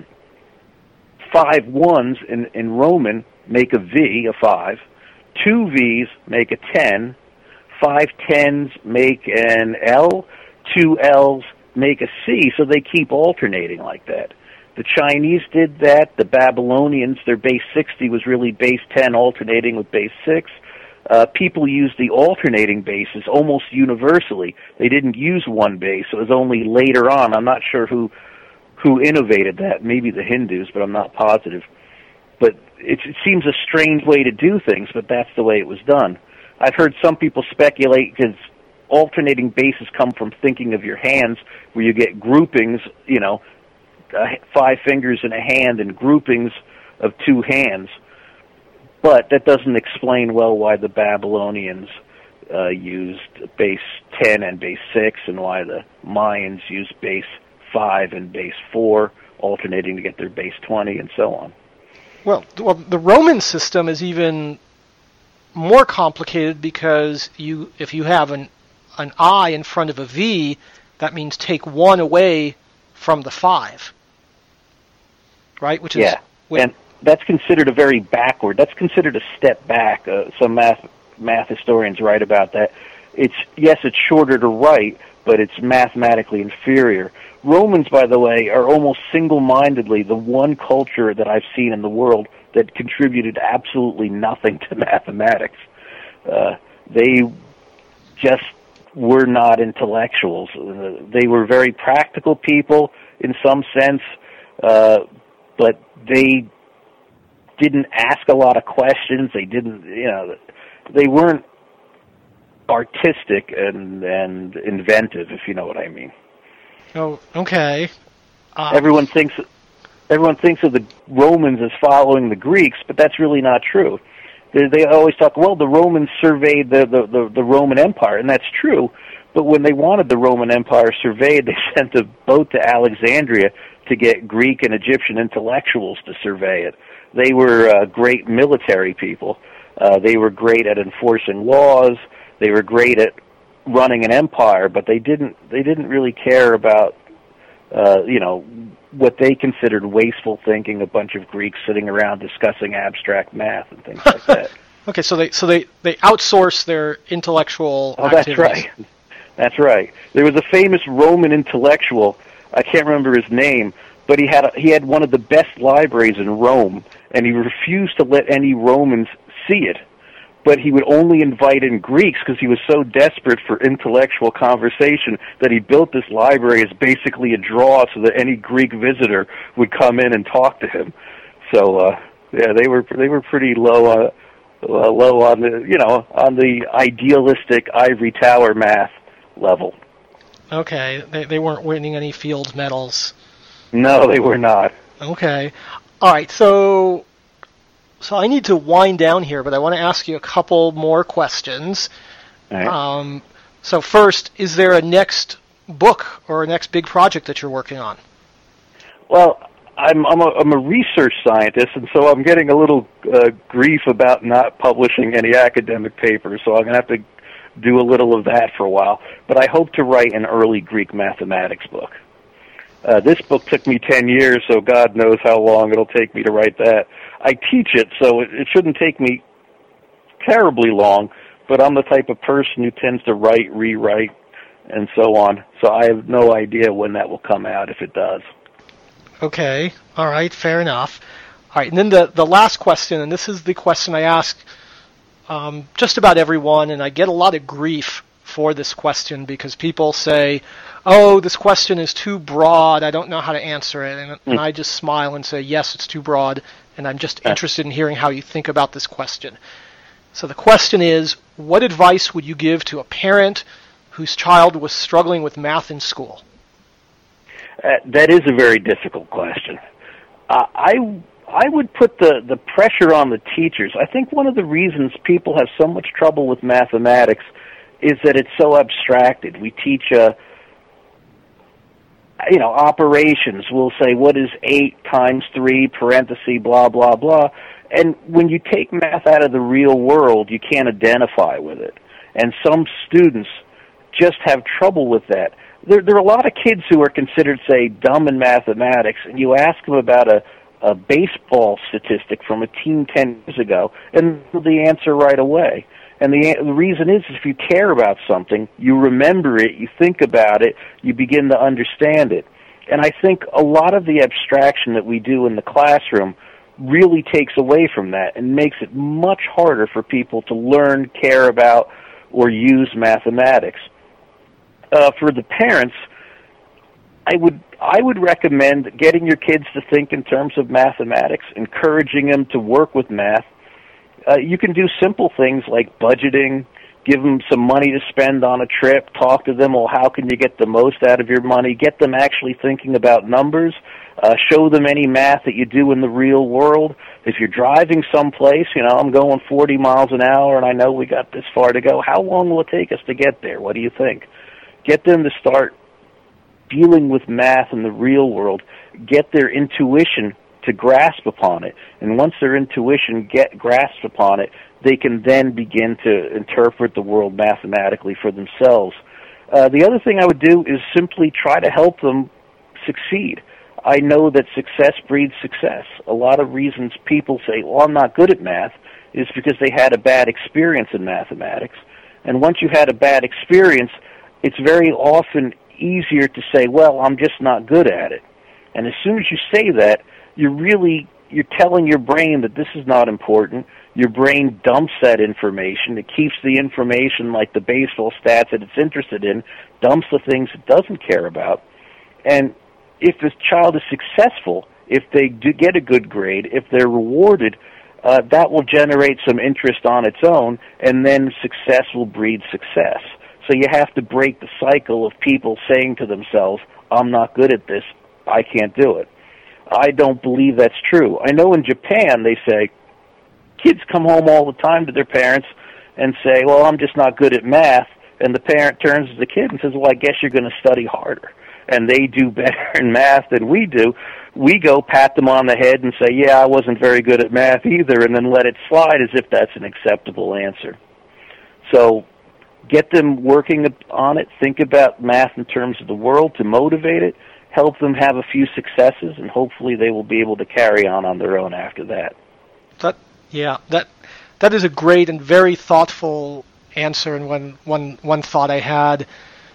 [SPEAKER 2] five ones in, in Roman make a V, a five. Two V's make a ten. Five tens make an L. Two L's make a C. So they keep alternating like that. The Chinese did that. The Babylonians, their base sixty was really base ten alternating with base six. Uh, people used the alternating bases almost universally. They didn't use one base. It was only later on. I'm not sure who who innovated that. Maybe the Hindus, but I'm not positive. But it, it seems a strange way to do things, but that's the way it was done. I've heard some people speculate because alternating bases come from thinking of your hands, where you get groupings, you know, uh, five fingers in a hand and groupings of two hands. But that doesn't explain well why the Babylonians uh, used base ten and base six, and why the Mayans used base five and base four, alternating to get their base twenty, and so on.
[SPEAKER 1] Well, well, the Roman system is even more complicated because you, if you have an an I in front of a V, that means take one away from the five, right? Which is
[SPEAKER 2] yeah, and that's considered a very backward. That's considered a step back. Uh, some math math historians write about that. It's yes, it's shorter to write, but it's mathematically inferior. Romans, by the way, are almost single-mindedly the one culture that I've seen in the world that contributed absolutely nothing to mathematics. Uh, they just were not intellectuals. Uh, they were very practical people in some sense, uh, but they didn't ask a lot of questions. They didn't, you know, they weren't artistic and, and inventive, if you know what I mean.
[SPEAKER 1] Oh, okay. Uh,
[SPEAKER 2] everyone thinks everyone thinks of the Romans as following the Greeks, but that's really not true. They, they always talk, well, the Romans surveyed the, the, the, the Roman Empire, and that's true. But when they wanted the Roman Empire surveyed, they sent a boat to Alexandria to get Greek and Egyptian intellectuals to survey it. They were uh, great military people. Uh, they were great at enforcing laws. They were great at running an empire, but they didn't they didn't really care about uh, you know what they considered wasteful thinking, a bunch of Greeks sitting around discussing abstract math and things like that.
[SPEAKER 1] Okay, so they so they, they outsource their intellectual
[SPEAKER 2] oh,
[SPEAKER 1] activities.
[SPEAKER 2] That's right. That's right. There was a famous Roman intellectual, I can't remember his name, but he had a, he had one of the best libraries in Rome, and he refused to let any Romans see it. But he would only invite in Greeks because he was so desperate for intellectual conversation that he built this library as basically a draw so that any Greek visitor would come in and talk to him. So uh, yeah, they were they were pretty low uh, uh, low on the you know on the idealistic ivory tower math level.
[SPEAKER 1] Okay, they they weren't winning any Fields medals.
[SPEAKER 2] No, they were not.
[SPEAKER 1] Okay, all right, so. So I need to wind down here, but I want to ask you a couple more questions.
[SPEAKER 2] Right.
[SPEAKER 1] Um, So first, is there a next book or a next big project that you're working on?
[SPEAKER 2] Well, I'm I'm a, I'm a research scientist, and so I'm getting a little uh, grief about not publishing any academic papers, so I'm going to have to do a little of that for a while. But I hope to write an early Greek mathematics book. Uh, this book took me ten years, so God knows how long it'll take me to write that. I teach it, so it, it shouldn't take me terribly long, but I'm the type of person who tends to write, rewrite, and so on. So I have no idea when that will come out, if it does.
[SPEAKER 1] Okay, all right, fair enough. All right, and then the, the last question, and this is the question I ask um, just about everyone, and I get a lot of grief for this question because people say, oh, this question is too broad, I don't know how to answer it, and, mm. and I just smile and say, yes, it's too broad, and I'm just interested in hearing how you think about this question. So the question is, what advice would you give to a parent whose child was struggling with math in school?
[SPEAKER 2] Uh, that is a very difficult question. Uh, I I would put the, the pressure on the teachers. I think one of the reasons people have so much trouble with mathematics is that it's so abstracted. We teach, uh, you know, operations. We'll say, what is eight times three, parenthesis, blah, blah, blah. And when you take math out of the real world, you can't identify with it. And some students just have trouble with that. There, there are a lot of kids who are considered, say, dumb in mathematics, and you ask them about a, a baseball statistic from a team ten years ago, and the answer right away. And the, the reason is, if you care about something, you remember it, you think about it, you begin to understand it. And I think a lot of the abstraction that we do in the classroom really takes away from that and makes it much harder for people to learn, care about, or use mathematics. Uh, for the parents, I would I would recommend getting your kids to think in terms of mathematics, encouraging them to work with math. Uh, you can do simple things like budgeting, give them some money to spend on a trip, talk to them, well, how can you get the most out of your money, get them actually thinking about numbers, uh, show them any math that you do in the real world. If you're driving someplace, you know, I'm going forty miles an hour and I know we got this far to go, how long will it take us to get there? What do you think? Get them to start dealing with math in the real world, get their intuition to grasp upon it. And once their intuition get grasps upon it, they can then begin to interpret the world mathematically for themselves. Uh, the other thing I would do is simply try to help them succeed. I know that success breeds success. A lot of reasons people say, well, I'm not good at math, is because they had a bad experience in mathematics. And once you had a bad experience, it's very often easier to say, well, I'm just not good at it. And as soon as you say that, you're really, you're telling your brain that this is not important. Your brain dumps that information. It keeps the information like the baseball stats that it's interested in, dumps the things it doesn't care about. And if this child is successful, if they do get a good grade, if they're rewarded, uh, that will generate some interest on its own, and then success will breed success. So you have to break the cycle of people saying to themselves, I'm not good at this, I can't do it. I don't believe that's true. I know in Japan they say, kids come home all the time to their parents and say, well, I'm just not good at math, and the parent turns to the kid and says, well, I guess you're going to study harder. And they do better in math than we do. We go pat them on the head and say, yeah, I wasn't very good at math either, and then let it slide as if that's an acceptable answer. So get them working on it, think about math in terms of the world to motivate it, help them have a few successes, and hopefully they will be able to carry on on their own after that.
[SPEAKER 1] That yeah, that that is a great and very thoughtful answer. And one one one thought I had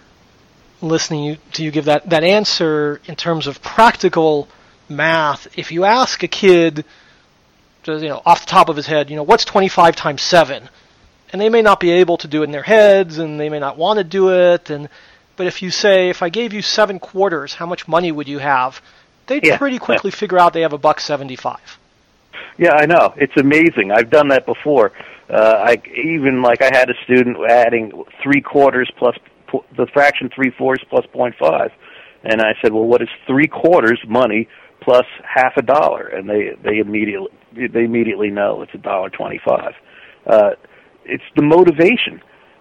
[SPEAKER 1] listening to you give that, that answer in terms of practical math, if you ask a kid, to, you know, off the top of his head, you know, what's twenty-five times seven? And they may not be able to do it in their heads, and they may not want to do it, and but if you say, if I gave you seven quarters, how much money would you have? They'd yeah. pretty quickly figure out they have a buck seventy-five.
[SPEAKER 2] Yeah, I know. It's amazing. I've done that before. Uh, I even like I had a student adding three quarters plus the fraction three fourths plus point five, and I said, well, what is three quarters money plus half a dollar? And they they immediately they immediately know it's a dollar twenty-five. Uh, it's the motivation.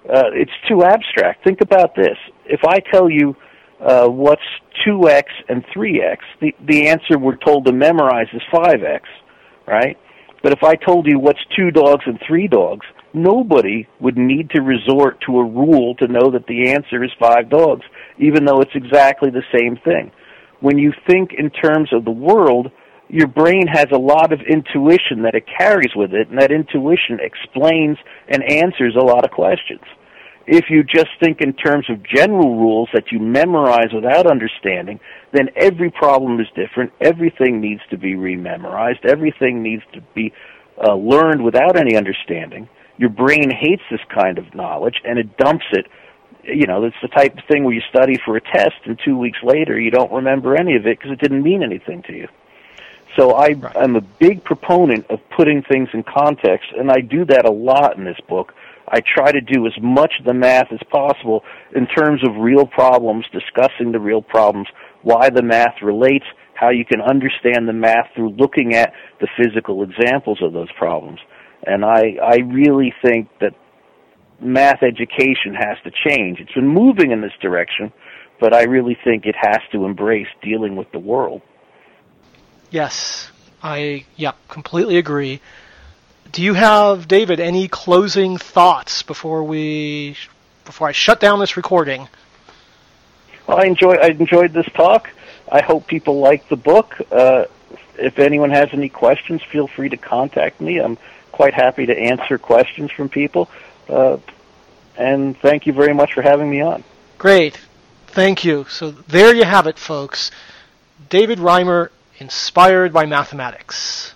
[SPEAKER 2] uh, it's too abstract. Think about this. If I tell you uh, what's two x and three x, the, the answer we're told to memorize is five x, right? But if I told you what's two dogs and three dogs, nobody would need to resort to a rule to know that the answer is five dogs, even though it's exactly the same thing. When you think in terms of the world, your brain has a lot of intuition that it carries with it, and that intuition explains and answers a lot of questions. If you just think in terms of general rules that you memorize without understanding, then every problem is different. Everything needs to be rememorized. Everything needs to be uh, learned without any understanding. Your brain hates this kind of knowledge, and it dumps it. You know, it's the type of thing where you study for a test, and two weeks later you don't remember any of it because it didn't mean anything to you. So I, right. I'm a big proponent of putting things in context, and I do that a lot in this book. I try to do as much of the math as possible in terms of real problems, discussing the real problems, why the math relates, how you can understand the math through looking at the physical examples of those problems. And I, I really think that math education has to change. It's been moving in this direction, but I really think it has to embrace dealing with the world.
[SPEAKER 1] Yes, I yeah, completely agree. Do you have, David, any closing thoughts before we before I shut down this recording?
[SPEAKER 2] Well, I enjoy I enjoyed this talk. I hope people like the book. Uh, if anyone has any questions, feel free to contact me. I'm quite happy to answer questions from people. Uh, and thank you very much for having me on.
[SPEAKER 1] Great. Thank you. So there you have it, folks. David Reimer, Inspired by Mathematics.